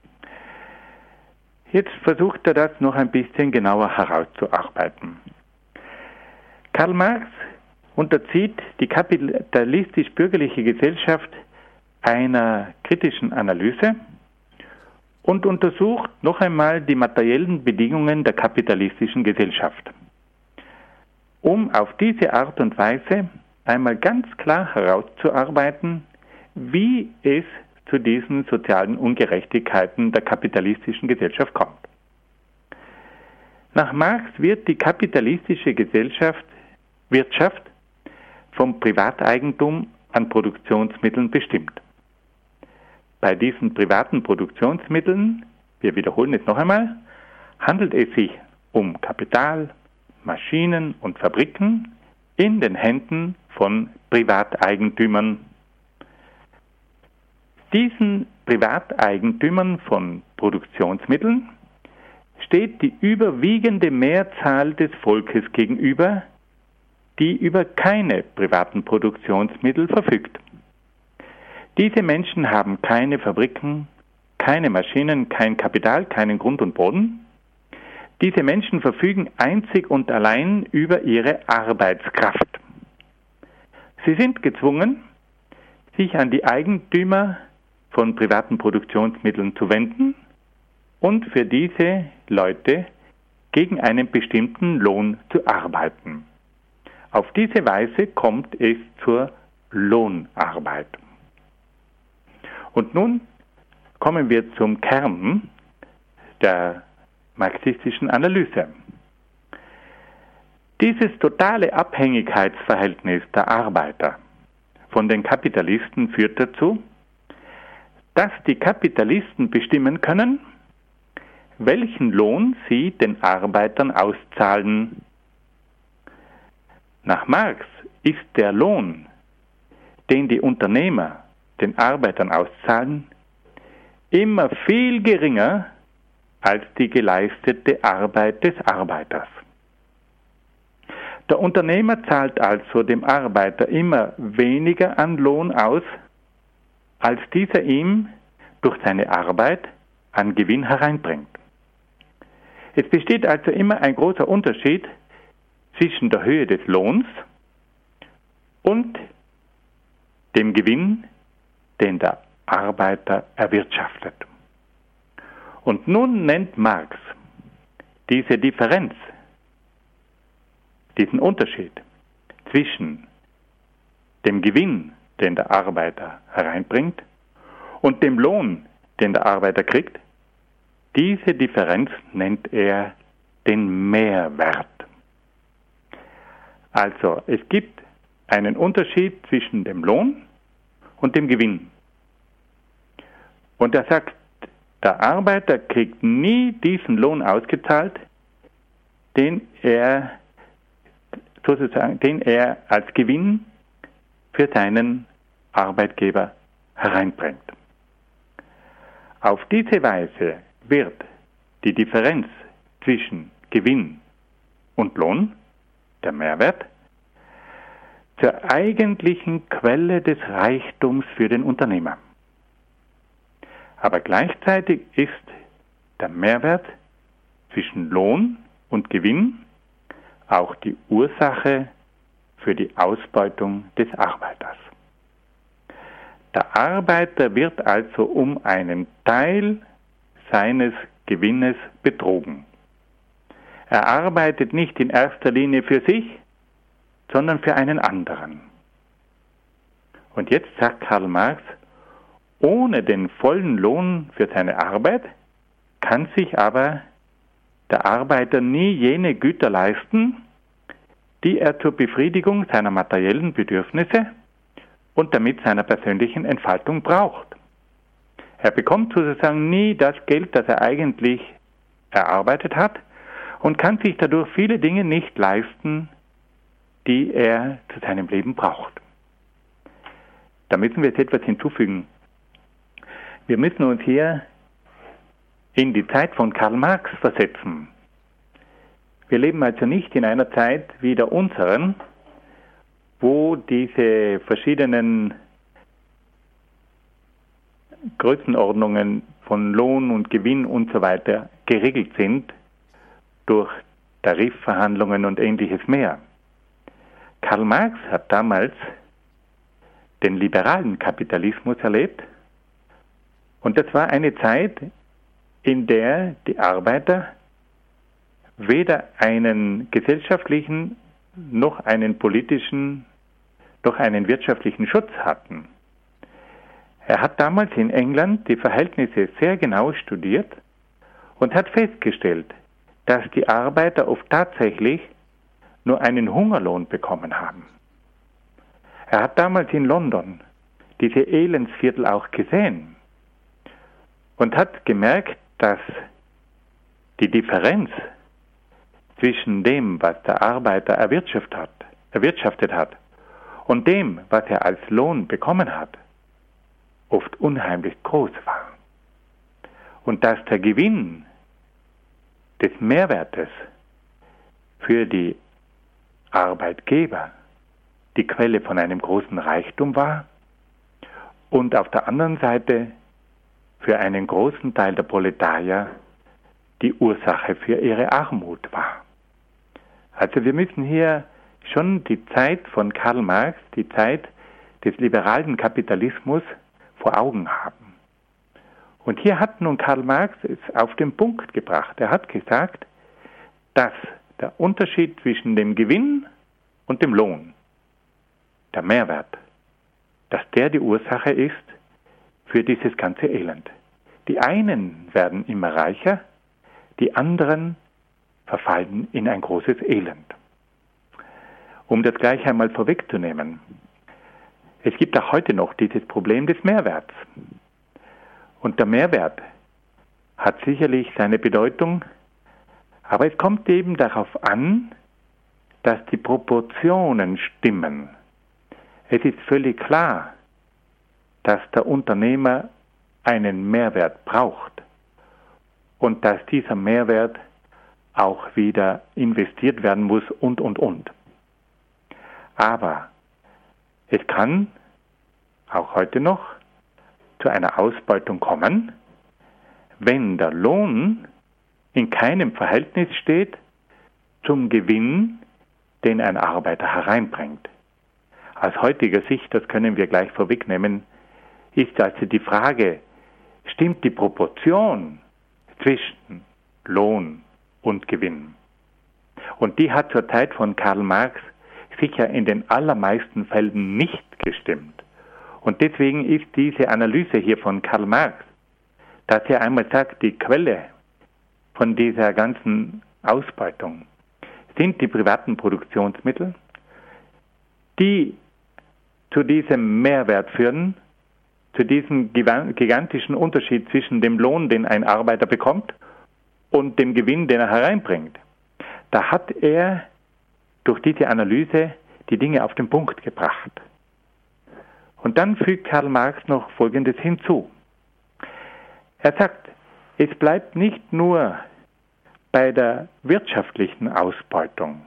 Jetzt versucht er das noch ein bisschen genauer herauszuarbeiten. Karl Marx unterzieht die kapitalistisch-bürgerliche Gesellschaft einer kritischen Analyse und untersucht noch einmal die materiellen Bedingungen der kapitalistischen Gesellschaft, um auf diese Art und Weise einmal ganz klar herauszuarbeiten, wie es zu diesen sozialen Ungerechtigkeiten der kapitalistischen Gesellschaft kommt. Nach Marx wird die kapitalistische Wirtschaft vom Privateigentum an Produktionsmitteln bestimmt. Bei diesen privaten Produktionsmitteln, wir wiederholen es noch einmal, handelt es sich um Kapital, Maschinen und Fabriken in den Händen von Privateigentümern. Diesen Privateigentümern von Produktionsmitteln steht die überwiegende Mehrzahl des Volkes gegenüber, die über keine privaten Produktionsmittel verfügt. Diese Menschen haben keine Fabriken, keine Maschinen, kein Kapital, keinen Grund und Boden. Diese Menschen verfügen einzig und allein über ihre Arbeitskraft. Sie sind gezwungen, sich an die Eigentümer von privaten Produktionsmitteln zu wenden und für diese Leute gegen einen bestimmten Lohn zu arbeiten. Auf diese Weise kommt es zur Lohnarbeit. Und nun kommen wir zum Kern der marxistischen Analyse. Dieses totale Abhängigkeitsverhältnis der Arbeiter von den Kapitalisten führt dazu, dass die Kapitalisten bestimmen können, welchen Lohn sie den Arbeitern auszahlen. Nach Marx ist der Lohn, den die Unternehmer den Arbeitern auszahlen, immer viel geringer als die geleistete Arbeit des Arbeiters. Der Unternehmer zahlt also dem Arbeiter immer weniger an Lohn aus, als dieser ihm durch seine Arbeit an Gewinn hereinbringt. Es besteht also immer ein großer Unterschied zwischen der Höhe des Lohns und dem Gewinn, den der Arbeiter erwirtschaftet. Und nun nennt Marx diese Differenz, diesen Unterschied zwischen dem Gewinn, den der Arbeiter hereinbringt, und dem Lohn, den der Arbeiter kriegt, diese Differenz nennt er den Mehrwert. Also es gibt einen Unterschied zwischen dem Lohn und dem Gewinn. Und er sagt, der Arbeiter kriegt nie diesen Lohn ausgezahlt, den er als Gewinn für seinen Arbeitgeber hereinbringt. Auf diese Weise wird die Differenz zwischen Gewinn und Lohn, der Mehrwert, zur eigentlichen Quelle des Reichtums für den Unternehmer. Aber gleichzeitig ist der Mehrwert zwischen Lohn und Gewinn auch die Ursache für die Ausbeutung des Arbeiters. Der Arbeiter wird also um einen Teil seines Gewinnes betrogen. Er arbeitet nicht in erster Linie für sich, sondern für einen anderen. Und jetzt sagt Karl Marx, ohne den vollen Lohn für seine Arbeit kann sich aber der Arbeiter nie jene Güter leisten, die er zur Befriedigung seiner materiellen Bedürfnisse und damit seiner persönlichen Entfaltung braucht. Er bekommt sozusagen nie das Geld, das er eigentlich erarbeitet hat und kann sich dadurch viele Dinge nicht leisten, die er zu seinem Leben braucht. Da müssen wir jetzt etwas hinzufügen. Wir müssen uns hier in die Zeit von Karl Marx versetzen. Wir leben also nicht in einer Zeit wie der unseren, wo diese verschiedenen Größenordnungen von Lohn und Gewinn und so weiter geregelt sind durch Tarifverhandlungen und ähnliches mehr. Karl Marx hat damals den liberalen Kapitalismus erlebt und das war eine Zeit, in der die Arbeiter weder einen gesellschaftlichen noch einen politischen noch einen wirtschaftlichen Schutz hatten. Er hat damals in England die Verhältnisse sehr genau studiert und hat festgestellt, dass die Arbeiter oft tatsächlich nur einen Hungerlohn bekommen haben. Er hat damals in London diese Elendsviertel auch gesehen und hat gemerkt, dass die Differenz zwischen dem, was der Arbeiter erwirtschaftet hat und dem, was er als Lohn bekommen hat, oft unheimlich groß war. Und dass der Gewinn, des Mehrwertes für die Arbeitgeber die Quelle von einem großen Reichtum war und auf der anderen Seite für einen großen Teil der Proletarier die Ursache für ihre Armut war. Also wir müssen hier schon die Zeit von Karl Marx, die Zeit des liberalen Kapitalismus vor Augen haben. Und hier hat nun Karl Marx es auf den Punkt gebracht. Er hat gesagt, dass der Unterschied zwischen dem Gewinn und dem Lohn, der Mehrwert, dass der die Ursache ist für dieses ganze Elend. Die einen werden immer reicher, die anderen verfallen in ein großes Elend. Um das gleich einmal vorwegzunehmen, es gibt auch heute noch dieses Problem des Mehrwerts. Und der Mehrwert hat sicherlich seine Bedeutung, aber es kommt eben darauf an, dass die Proportionen stimmen. Es ist völlig klar, dass der Unternehmer einen Mehrwert braucht und dass dieser Mehrwert auch wieder investiert werden muss und. Aber es kann auch heute noch zu einer Ausbeutung kommen, wenn der Lohn in keinem Verhältnis steht zum Gewinn, den ein Arbeiter hereinbringt. Aus heutiger Sicht, das können wir gleich vorwegnehmen, ist also die Frage, stimmt die Proportion zwischen Lohn und Gewinn? Und die hat zur Zeit von Karl Marx sicher in den allermeisten Fällen nicht gestimmt. Und deswegen ist diese Analyse hier von Karl Marx, dass er einmal sagt, die Quelle von dieser ganzen Ausbeutung sind die privaten Produktionsmittel, die zu diesem Mehrwert führen, zu diesem gigantischen Unterschied zwischen dem Lohn, den ein Arbeiter bekommt, und dem Gewinn, den er hereinbringt. Da hat er durch diese Analyse die Dinge auf den Punkt gebracht. Und dann fügt Karl Marx noch Folgendes hinzu. Er sagt, es bleibt nicht nur bei der wirtschaftlichen Ausbeutung.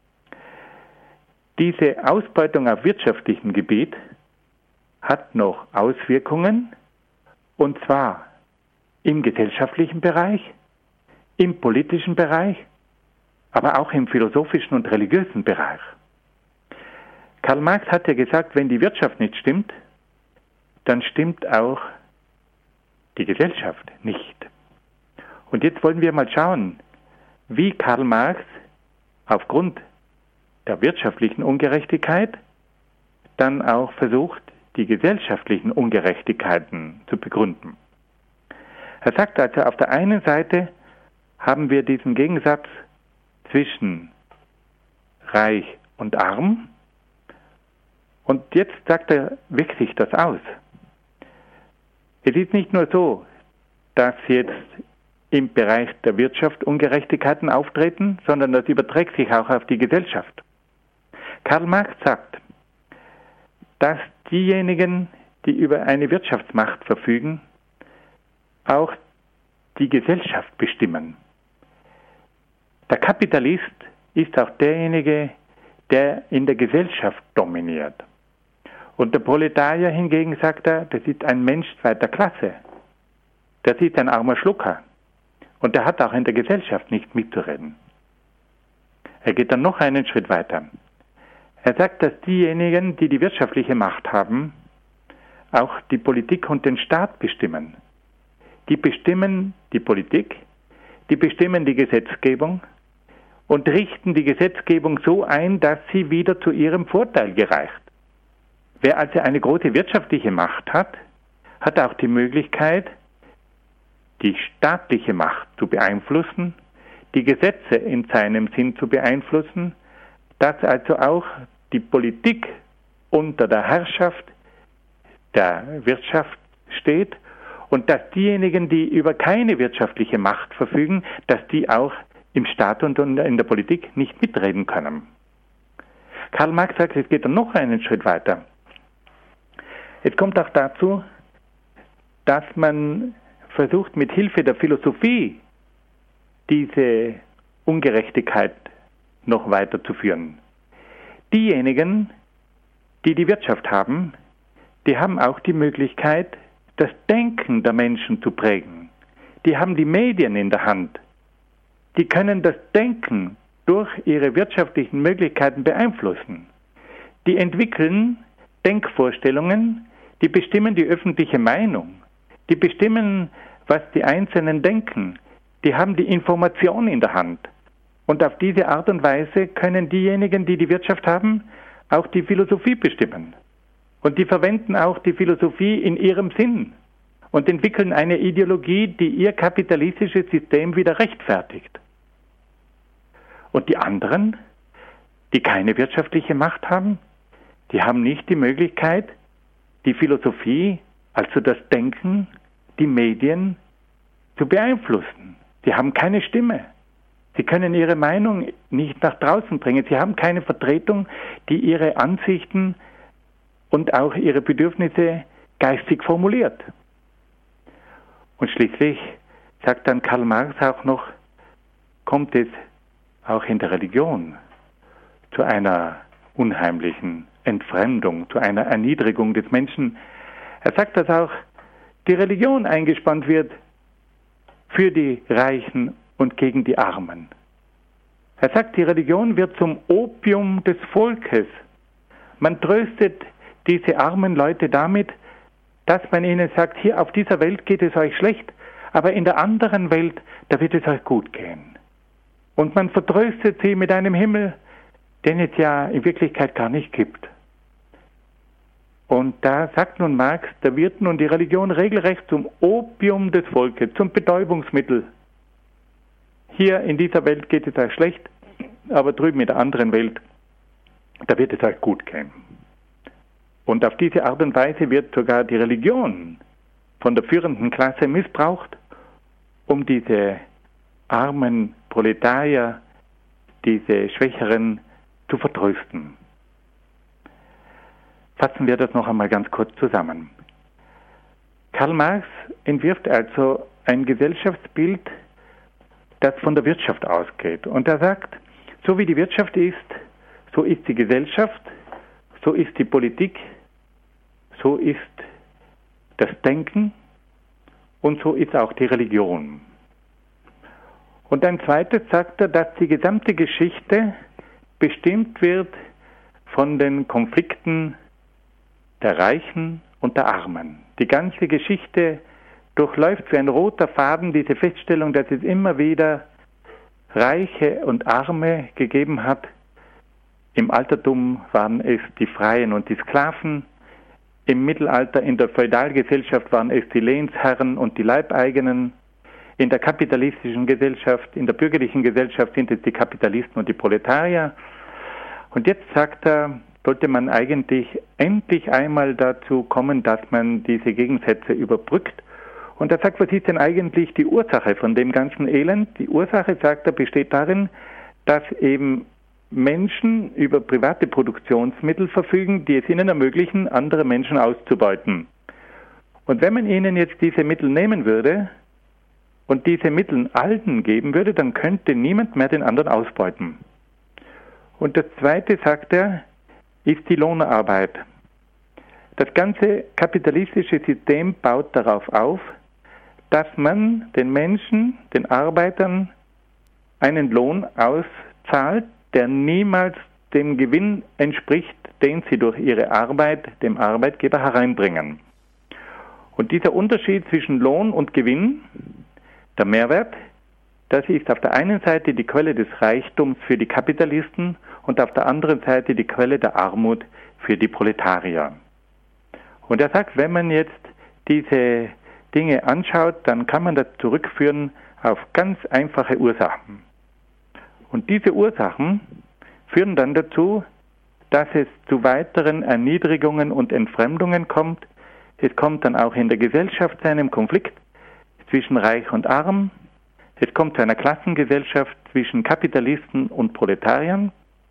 Diese Ausbeutung auf wirtschaftlichem Gebiet hat noch Auswirkungen, und zwar im gesellschaftlichen Bereich, im politischen Bereich, aber auch im philosophischen und religiösen Bereich. Karl Marx hat ja gesagt, wenn die Wirtschaft nicht stimmt, dann stimmt auch die Gesellschaft nicht. Und jetzt wollen wir mal schauen, wie Karl Marx aufgrund der wirtschaftlichen Ungerechtigkeit dann auch versucht, die gesellschaftlichen Ungerechtigkeiten zu begründen. Er sagt also, auf der einen Seite haben wir diesen Gegensatz zwischen reich und arm, und jetzt sagt er, wirkt sich das aus. Es ist nicht nur so, dass jetzt im Bereich der Wirtschaft Ungerechtigkeiten auftreten, sondern das überträgt sich auch auf die Gesellschaft. Karl Marx sagt, dass diejenigen, die über eine Wirtschaftsmacht verfügen, auch die Gesellschaft bestimmen. Der Kapitalist ist auch derjenige, der in der Gesellschaft dominiert. Und der Proletarier hingegen, sagt er, das ist ein Mensch zweiter Klasse. Das ist ein armer Schlucker. Und der hat auch in der Gesellschaft nicht mitzureden. Er geht dann noch einen Schritt weiter. Er sagt, dass diejenigen, die die wirtschaftliche Macht haben, auch die Politik und den Staat bestimmen. Die bestimmen die Politik, die bestimmen die Gesetzgebung und richten die Gesetzgebung so ein, dass sie wieder zu ihrem Vorteil gereicht. Wer also eine große wirtschaftliche Macht hat, hat auch die Möglichkeit, die staatliche Macht zu beeinflussen, die Gesetze in seinem Sinn zu beeinflussen, dass also auch die Politik unter der Herrschaft der Wirtschaft steht und dass diejenigen, die über keine wirtschaftliche Macht verfügen, dass die auch im Staat und in der Politik nicht mitreden können. Karl Marx sagt, es geht dann noch einen Schritt weiter. Es kommt auch dazu, dass man versucht, mit Hilfe der Philosophie diese Ungerechtigkeit noch weiterzuführen. Diejenigen, die die Wirtschaft haben, die haben auch die Möglichkeit, das Denken der Menschen zu prägen. Die haben die Medien in der Hand. Die können das Denken durch ihre wirtschaftlichen Möglichkeiten beeinflussen. Die entwickeln Denkvorstellungen, die bestimmen die öffentliche Meinung. Die bestimmen, was die Einzelnen denken. Die haben die Information in der Hand. Und auf diese Art und Weise können diejenigen, die die Wirtschaft haben, auch die Philosophie bestimmen. Und die verwenden auch die Philosophie in ihrem Sinn und entwickeln eine Ideologie, die ihr kapitalistisches System wieder rechtfertigt. Und die anderen, die keine wirtschaftliche Macht haben, die haben nicht die Möglichkeit, die Philosophie, also das Denken, die Medien zu beeinflussen. Sie haben keine Stimme. Sie können ihre Meinung nicht nach draußen bringen. Sie haben keine Vertretung, die ihre Ansichten und auch ihre Bedürfnisse geistig formuliert. Und schließlich sagt dann Karl Marx auch noch, kommt es auch in der Religion zu einer unheimlichen Entfremdung, zu einer Erniedrigung des Menschen. Er sagt, dass auch die Religion eingespannt wird für die Reichen und gegen die Armen. Er sagt, die Religion wird zum Opium des Volkes. Man tröstet diese armen Leute damit, dass man ihnen sagt, hier auf dieser Welt geht es euch schlecht, aber in der anderen Welt, da wird es euch gut gehen. Und man vertröstet sie mit einem Himmel, den es ja in Wirklichkeit gar nicht gibt. Und da sagt nun Marx, da wird nun die Religion regelrecht zum Opium des Volkes, zum Betäubungsmittel. Hier in dieser Welt geht es euch schlecht, aber drüben in der anderen Welt, da wird es euch gut gehen. Und auf diese Art und Weise wird sogar die Religion von der führenden Klasse missbraucht, um diese armen Proletarier, diese Schwächeren zu vertrösten. Fassen wir das noch einmal ganz kurz zusammen. Karl Marx entwirft also ein Gesellschaftsbild, das von der Wirtschaft ausgeht. Und er sagt, so wie die Wirtschaft ist, so ist die Gesellschaft, so ist die Politik, so ist das Denken und so ist auch die Religion. Und ein zweites sagt er, dass die gesamte Geschichte bestimmt wird von den Konflikten der Reichen und der Armen. Die ganze Geschichte durchläuft wie ein roter Faden diese Feststellung, dass es immer wieder Reiche und Arme gegeben hat. Im Altertum waren es die Freien und die Sklaven. Im Mittelalter in der Feudalgesellschaft waren es die Lehnsherren und die Leibeigenen. In der kapitalistischen Gesellschaft, in der bürgerlichen Gesellschaft sind es die Kapitalisten und die Proletarier. Und jetzt sagt er, sollte man eigentlich endlich einmal dazu kommen, dass man diese Gegensätze überbrückt. Und er sagt, was ist denn eigentlich die Ursache von dem ganzen Elend? Die Ursache, sagt er, besteht darin, dass eben Menschen über private Produktionsmittel verfügen, die es ihnen ermöglichen, andere Menschen auszubeuten. Und wenn man ihnen jetzt diese Mittel nehmen würde und diese Mittel allen geben würde, dann könnte niemand mehr den anderen ausbeuten. Und das Zweite, sagt er, ist die Lohnarbeit. Das ganze kapitalistische System baut darauf auf, dass man den Menschen, den Arbeitern, einen Lohn auszahlt, der niemals dem Gewinn entspricht, den sie durch ihre Arbeit dem Arbeitgeber hereinbringen. Und dieser Unterschied zwischen Lohn und Gewinn, der Mehrwert, das ist auf der einen Seite die Quelle des Reichtums für die Kapitalisten und auf der anderen Seite die Quelle der Armut für die Proletarier. Und er sagt, wenn man jetzt diese Dinge anschaut, dann kann man das zurückführen auf ganz einfache Ursachen. Und diese Ursachen führen dann dazu, dass es zu weiteren Erniedrigungen und Entfremdungen kommt. Es kommt dann auch in der Gesellschaft zu einem Konflikt zwischen Reich und Arm. Es kommt zu einer Klassengesellschaft zwischen Kapitalisten und Proletariern.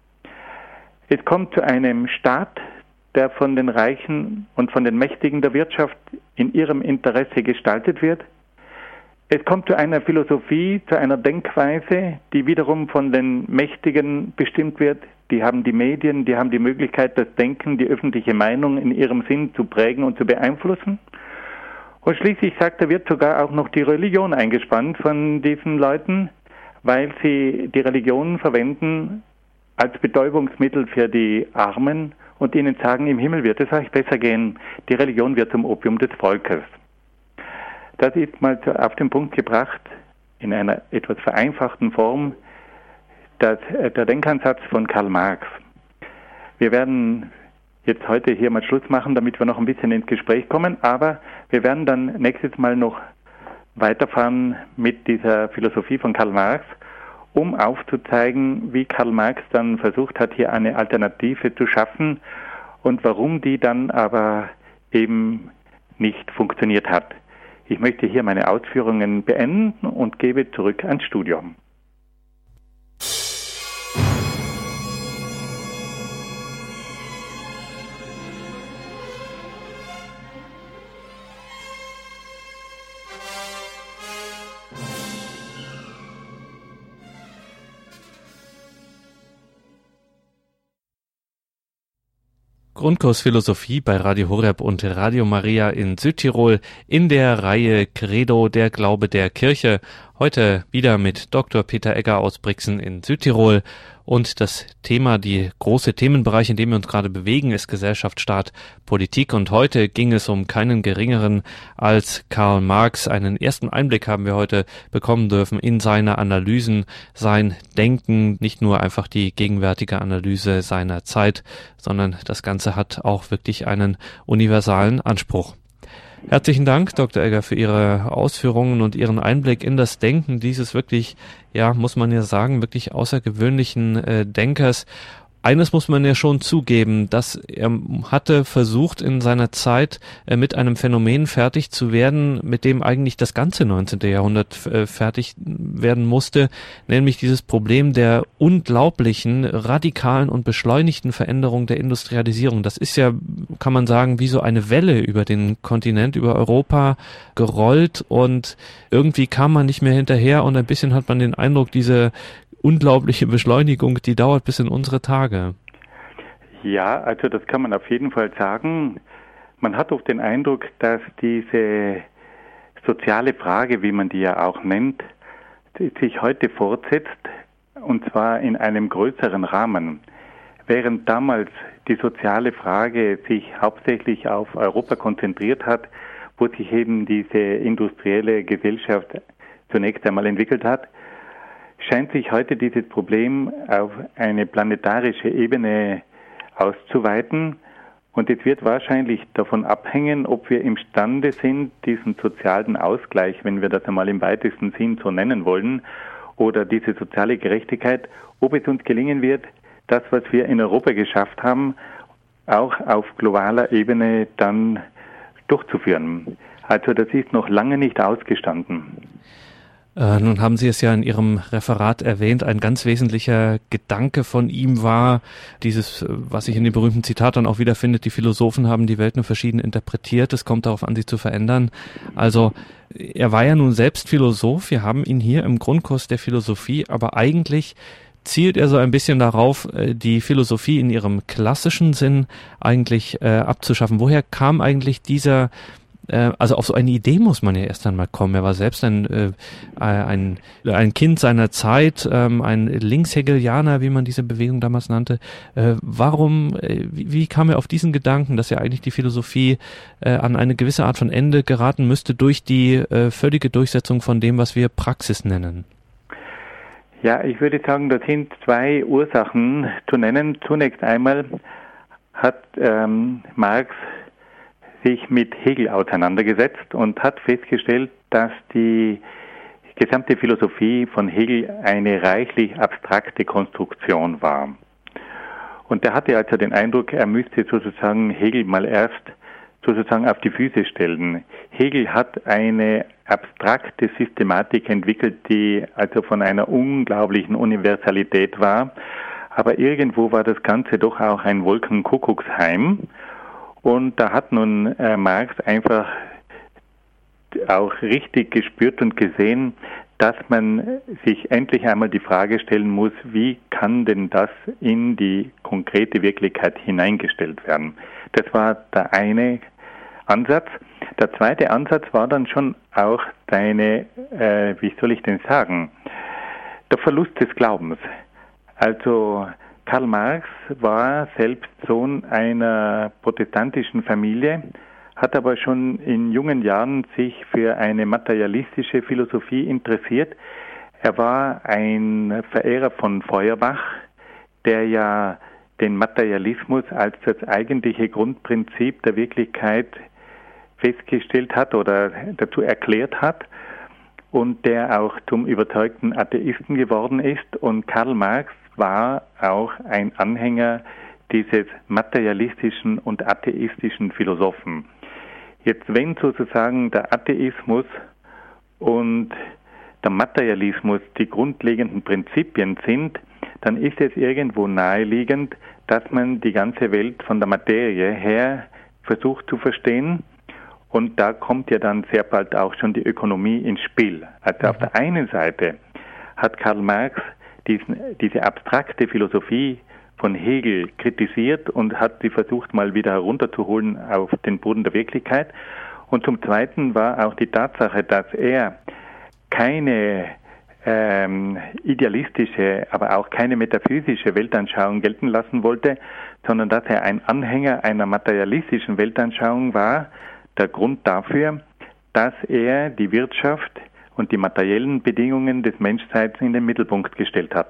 Es kommt zu einem Staat, der von den Reichen und von den Mächtigen der Wirtschaft in ihrem Interesse gestaltet wird. Es kommt zu einer Philosophie, zu einer Denkweise, die wiederum von den Mächtigen bestimmt wird. Die haben die Medien, die haben die Möglichkeit, das Denken, die öffentliche Meinung in ihrem Sinn zu prägen und zu beeinflussen. Und schließlich sagt er, wird sogar auch noch die Religion eingespannt von diesen Leuten, weil sie die Religion verwenden als Betäubungsmittel für die Armen und ihnen sagen, im Himmel wird es euch besser gehen. Die Religion wird zum Opium des Volkes. Das ist mal auf den Punkt gebracht, in einer etwas vereinfachten Form, der Denkansatz von Karl Marx. Wir werden jetzt heute hier mal Schluss machen, damit wir noch ein bisschen ins Gespräch kommen, aber wir werden dann nächstes Mal noch weiterfahren mit dieser Philosophie von Karl Marx, um aufzuzeigen, wie Karl Marx dann versucht hat, hier eine Alternative zu schaffen und warum die dann aber eben nicht funktioniert hat. Ich möchte hier meine Ausführungen beenden und gebe zurück ans Studium. Grundkurs Philosophie bei Radio Horeb und Radio Maria in Südtirol in der Reihe Credo, der Glaube der Kirche. Heute wieder mit Dr. Peter Egger aus Brixen in Südtirol. Und das Thema, die große Themenbereich, in dem wir uns gerade bewegen, ist Gesellschaft, Staat, Politik. Und heute ging es um keinen geringeren als Karl Marx. Einen ersten Einblick haben wir heute bekommen dürfen in seine Analysen, sein Denken, nicht nur einfach die gegenwärtige Analyse seiner Zeit, sondern das Ganze hat auch wirklich einen universalen Anspruch. Herzlichen Dank, Dr. Egger, für Ihre Ausführungen und Ihren Einblick in das Denken dieses wirklich, ja, muss man ja sagen, wirklich außergewöhnlichen Denkers. Eines muss man ja schon zugeben, dass er hatte versucht, in seiner Zeit mit einem Phänomen fertig zu werden, mit dem eigentlich das ganze 19. Jahrhundert fertig werden musste, nämlich dieses Problem der unglaublichen, radikalen und beschleunigten Veränderung der Industrialisierung. Das ist ja, kann man sagen, wie so eine Welle über den Kontinent, über Europa gerollt und irgendwie kam man nicht mehr hinterher und ein bisschen hat man den Eindruck, diese unglaubliche Beschleunigung, die dauert bis in unsere Tage. Ja, also das kann man auf jeden Fall sagen. Man hat auch den Eindruck, dass diese soziale Frage, wie man die ja auch nennt, sich heute fortsetzt, und zwar in einem größeren Rahmen. Während damals die soziale Frage sich hauptsächlich auf Europa konzentriert hat, wo sich eben diese industrielle Gesellschaft zunächst einmal entwickelt hat, scheint sich heute dieses Problem auf eine planetarische Ebene auszuweiten. Und es wird wahrscheinlich davon abhängen, ob wir imstande sind, diesen sozialen Ausgleich, wenn wir das einmal im weitesten Sinn so nennen wollen, oder diese soziale Gerechtigkeit, ob es uns gelingen wird, das, was wir in Europa geschafft haben, auch auf globaler Ebene dann durchzuführen. Also das ist noch lange nicht ausgestanden. Nun haben Sie es ja in Ihrem Referat erwähnt, ein ganz wesentlicher Gedanke von ihm war dieses, was sich in dem berühmten Zitat dann auch wiederfindet, die Philosophen haben die Welt nur verschieden interpretiert, es kommt darauf an, sie zu verändern. Also er war ja nun selbst Philosoph, wir haben ihn hier im Grundkurs der Philosophie, aber eigentlich zielt er so ein bisschen darauf, die Philosophie in ihrem klassischen Sinn eigentlich abzuschaffen. Woher kam eigentlich dieser, also auf so eine Idee muss man ja erst einmal kommen. Er war selbst ein Kind seiner Zeit, ein Linkshegelianer, wie man diese Bewegung damals nannte. Wie kam er auf diesen Gedanken, dass ja eigentlich die Philosophie an eine gewisse Art von Ende geraten müsste durch die völlige Durchsetzung von dem, was wir Praxis nennen? Ja, ich würde sagen, da sind zwei Ursachen zu nennen. Zunächst einmal hat Marx sich mit Hegel auseinandergesetzt und hat festgestellt, dass die gesamte Philosophie von Hegel eine reichlich abstrakte Konstruktion war. Und er hatte also den Eindruck, er müsste sozusagen Hegel mal erst sozusagen auf die Füße stellen. Hegel hat eine abstrakte Systematik entwickelt, die also von einer unglaublichen Universalität war, aber irgendwo war das Ganze doch auch ein Wolkenkuckucksheim. Und da hat nun Marx einfach auch richtig gespürt und gesehen, dass man sich endlich einmal die Frage stellen muss, wie kann denn das in die konkrete Wirklichkeit hineingestellt werden? Das war der eine Ansatz. Der zweite Ansatz war dann schon auch der Verlust des Glaubens. Also Karl Marx war selbst Sohn einer protestantischen Familie, hat aber schon in jungen Jahren sich für eine materialistische Philosophie interessiert. Er war ein Verehrer von Feuerbach, der ja den Materialismus als das eigentliche Grundprinzip der Wirklichkeit festgestellt hat oder dazu erklärt hat und der auch zum überzeugten Atheisten geworden ist. Und Karl Marx war auch ein Anhänger dieses materialistischen und atheistischen Philosophen. Jetzt, wenn sozusagen der Atheismus und der Materialismus die grundlegenden Prinzipien sind, dann ist es irgendwo naheliegend, dass man die ganze Welt von der Materie her versucht zu verstehen. Und da kommt ja dann sehr bald auch schon die Ökonomie ins Spiel. Also auf der einen Seite hat Karl Marx diese abstrakte Philosophie von Hegel kritisiert und hat sie versucht, mal wieder herunterzuholen auf den Boden der Wirklichkeit. Und zum Zweiten war auch die Tatsache, dass er keine idealistische, aber auch keine metaphysische Weltanschauung gelten lassen wollte, sondern dass er ein Anhänger einer materialistischen Weltanschauung war, der Grund dafür, dass er die Wirtschaft und die materiellen Bedingungen des Menschseins in den Mittelpunkt gestellt hat.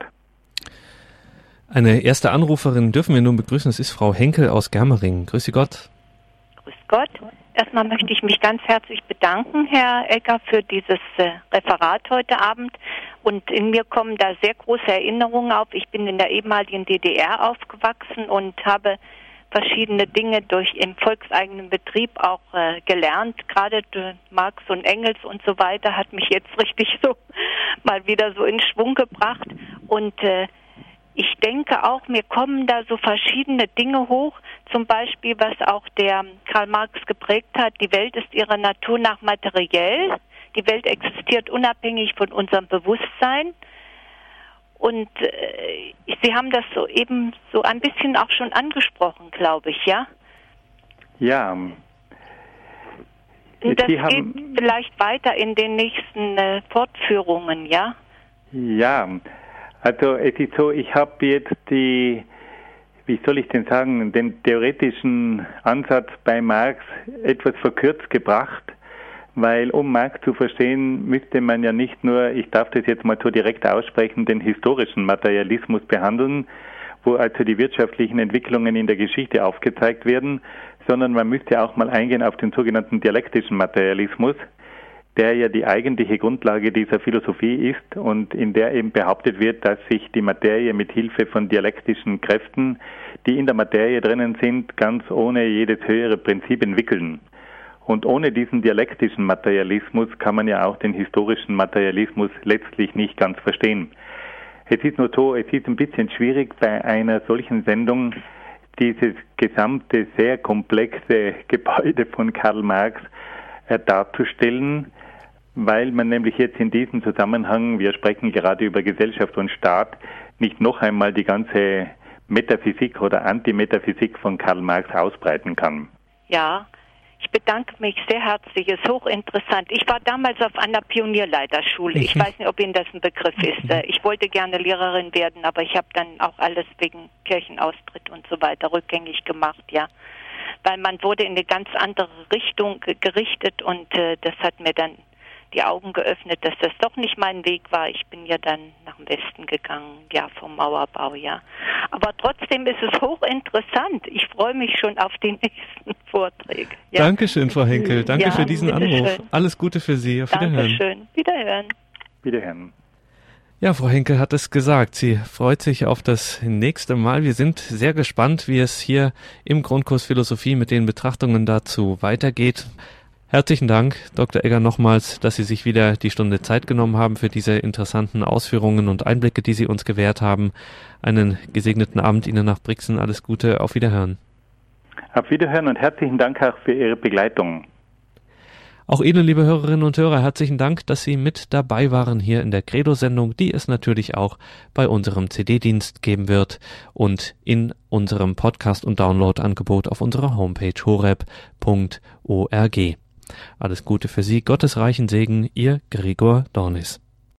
Eine erste Anruferin dürfen wir nun begrüßen. Das ist Frau Henkel aus Germering. Grüß Sie Gott. Grüß Gott. Erstmal möchte ich mich ganz herzlich bedanken, Herr Egger, für dieses Referat heute Abend. Und in mir kommen da sehr große Erinnerungen auf. Ich bin in der ehemaligen DDR aufgewachsen und habe verschiedene Dinge im volkseigenen Betrieb auch gelernt. Gerade Marx und Engels und so weiter hat mich jetzt richtig so mal wieder so in Schwung gebracht. Und ich denke auch, mir kommen da so verschiedene Dinge hoch, zum Beispiel, was auch der Karl Marx geprägt hat, die Welt ist ihrer Natur nach materiell, die Welt existiert unabhängig von unserem Bewusstsein und Sie haben das so eben so ein bisschen auch schon angesprochen, glaube ich, ja? Ja. Und das geht vielleicht weiter in den nächsten Fortführungen, ja? Ja. Also es ist so, ich habe jetzt den theoretischen Ansatz bei Marx etwas verkürzt gebracht, weil um Marx zu verstehen, müsste man ja nicht nur, ich darf das jetzt mal so direkt aussprechen, den historischen Materialismus behandeln, wo also die wirtschaftlichen Entwicklungen in der Geschichte aufgezeigt werden, sondern man müsste auch mal eingehen auf den sogenannten dialektischen Materialismus, der ja die eigentliche Grundlage dieser Philosophie ist und in der eben behauptet wird, dass sich die Materie mit Hilfe von dialektischen Kräften, die in der Materie drinnen sind, ganz ohne jedes höhere Prinzip entwickeln. Und ohne diesen dialektischen Materialismus kann man ja auch den historischen Materialismus letztlich nicht ganz verstehen. Es ist nur so, es ist ein bisschen schwierig bei einer solchen Sendung dieses gesamte, sehr komplexe Gebäude von Karl Marx darzustellen, weil man nämlich jetzt in diesem Zusammenhang, wir sprechen gerade über Gesellschaft und Staat, nicht noch einmal die ganze Metaphysik oder Antimetaphysik von Karl Marx ausbreiten kann. Ja, ich bedanke mich sehr herzlich, es ist hochinteressant. Ich war damals auf einer Pionierleiterschule, ich weiß nicht, ob Ihnen das ein Begriff ist. Ich wollte gerne Lehrerin werden, aber ich habe dann auch alles wegen Kirchenaustritt und so weiter rückgängig gemacht, ja. Weil man wurde in eine ganz andere Richtung gerichtet und das hat mir dann die Augen geöffnet, dass das doch nicht mein Weg war. Ich bin ja dann nach dem Westen gegangen, ja, vom Mauerbau, ja. Aber trotzdem ist es hochinteressant. Ich freue mich schon auf die nächsten Vorträge. Ja. Dankeschön, Frau Henkel. Danke für diesen Anruf. Schön. Alles Gute für Sie. Auf Wiederhören. Dankeschön. Wiederhören. Wiederhören. Ja, Frau Henkel hat es gesagt. Sie freut sich auf das nächste Mal. Wir sind sehr gespannt, wie es hier im Grundkurs Philosophie mit den Betrachtungen dazu weitergeht. Herzlichen Dank, Dr. Egger, nochmals, dass Sie sich wieder die Stunde Zeit genommen haben für diese interessanten Ausführungen und Einblicke, die Sie uns gewährt haben. Einen gesegneten Abend Ihnen nach Brixen. Alles Gute. Auf Wiederhören. Auf Wiederhören und herzlichen Dank auch für Ihre Begleitung. Auch Ihnen, liebe Hörerinnen und Hörer, herzlichen Dank, dass Sie mit dabei waren hier in der Credo-Sendung, die es natürlich auch bei unserem CD-Dienst geben wird und in unserem Podcast- und Download-Angebot auf unserer Homepage horeb.org. Alles Gute für Sie, Gottes reichen Segen, Ihr Gregor Dornis.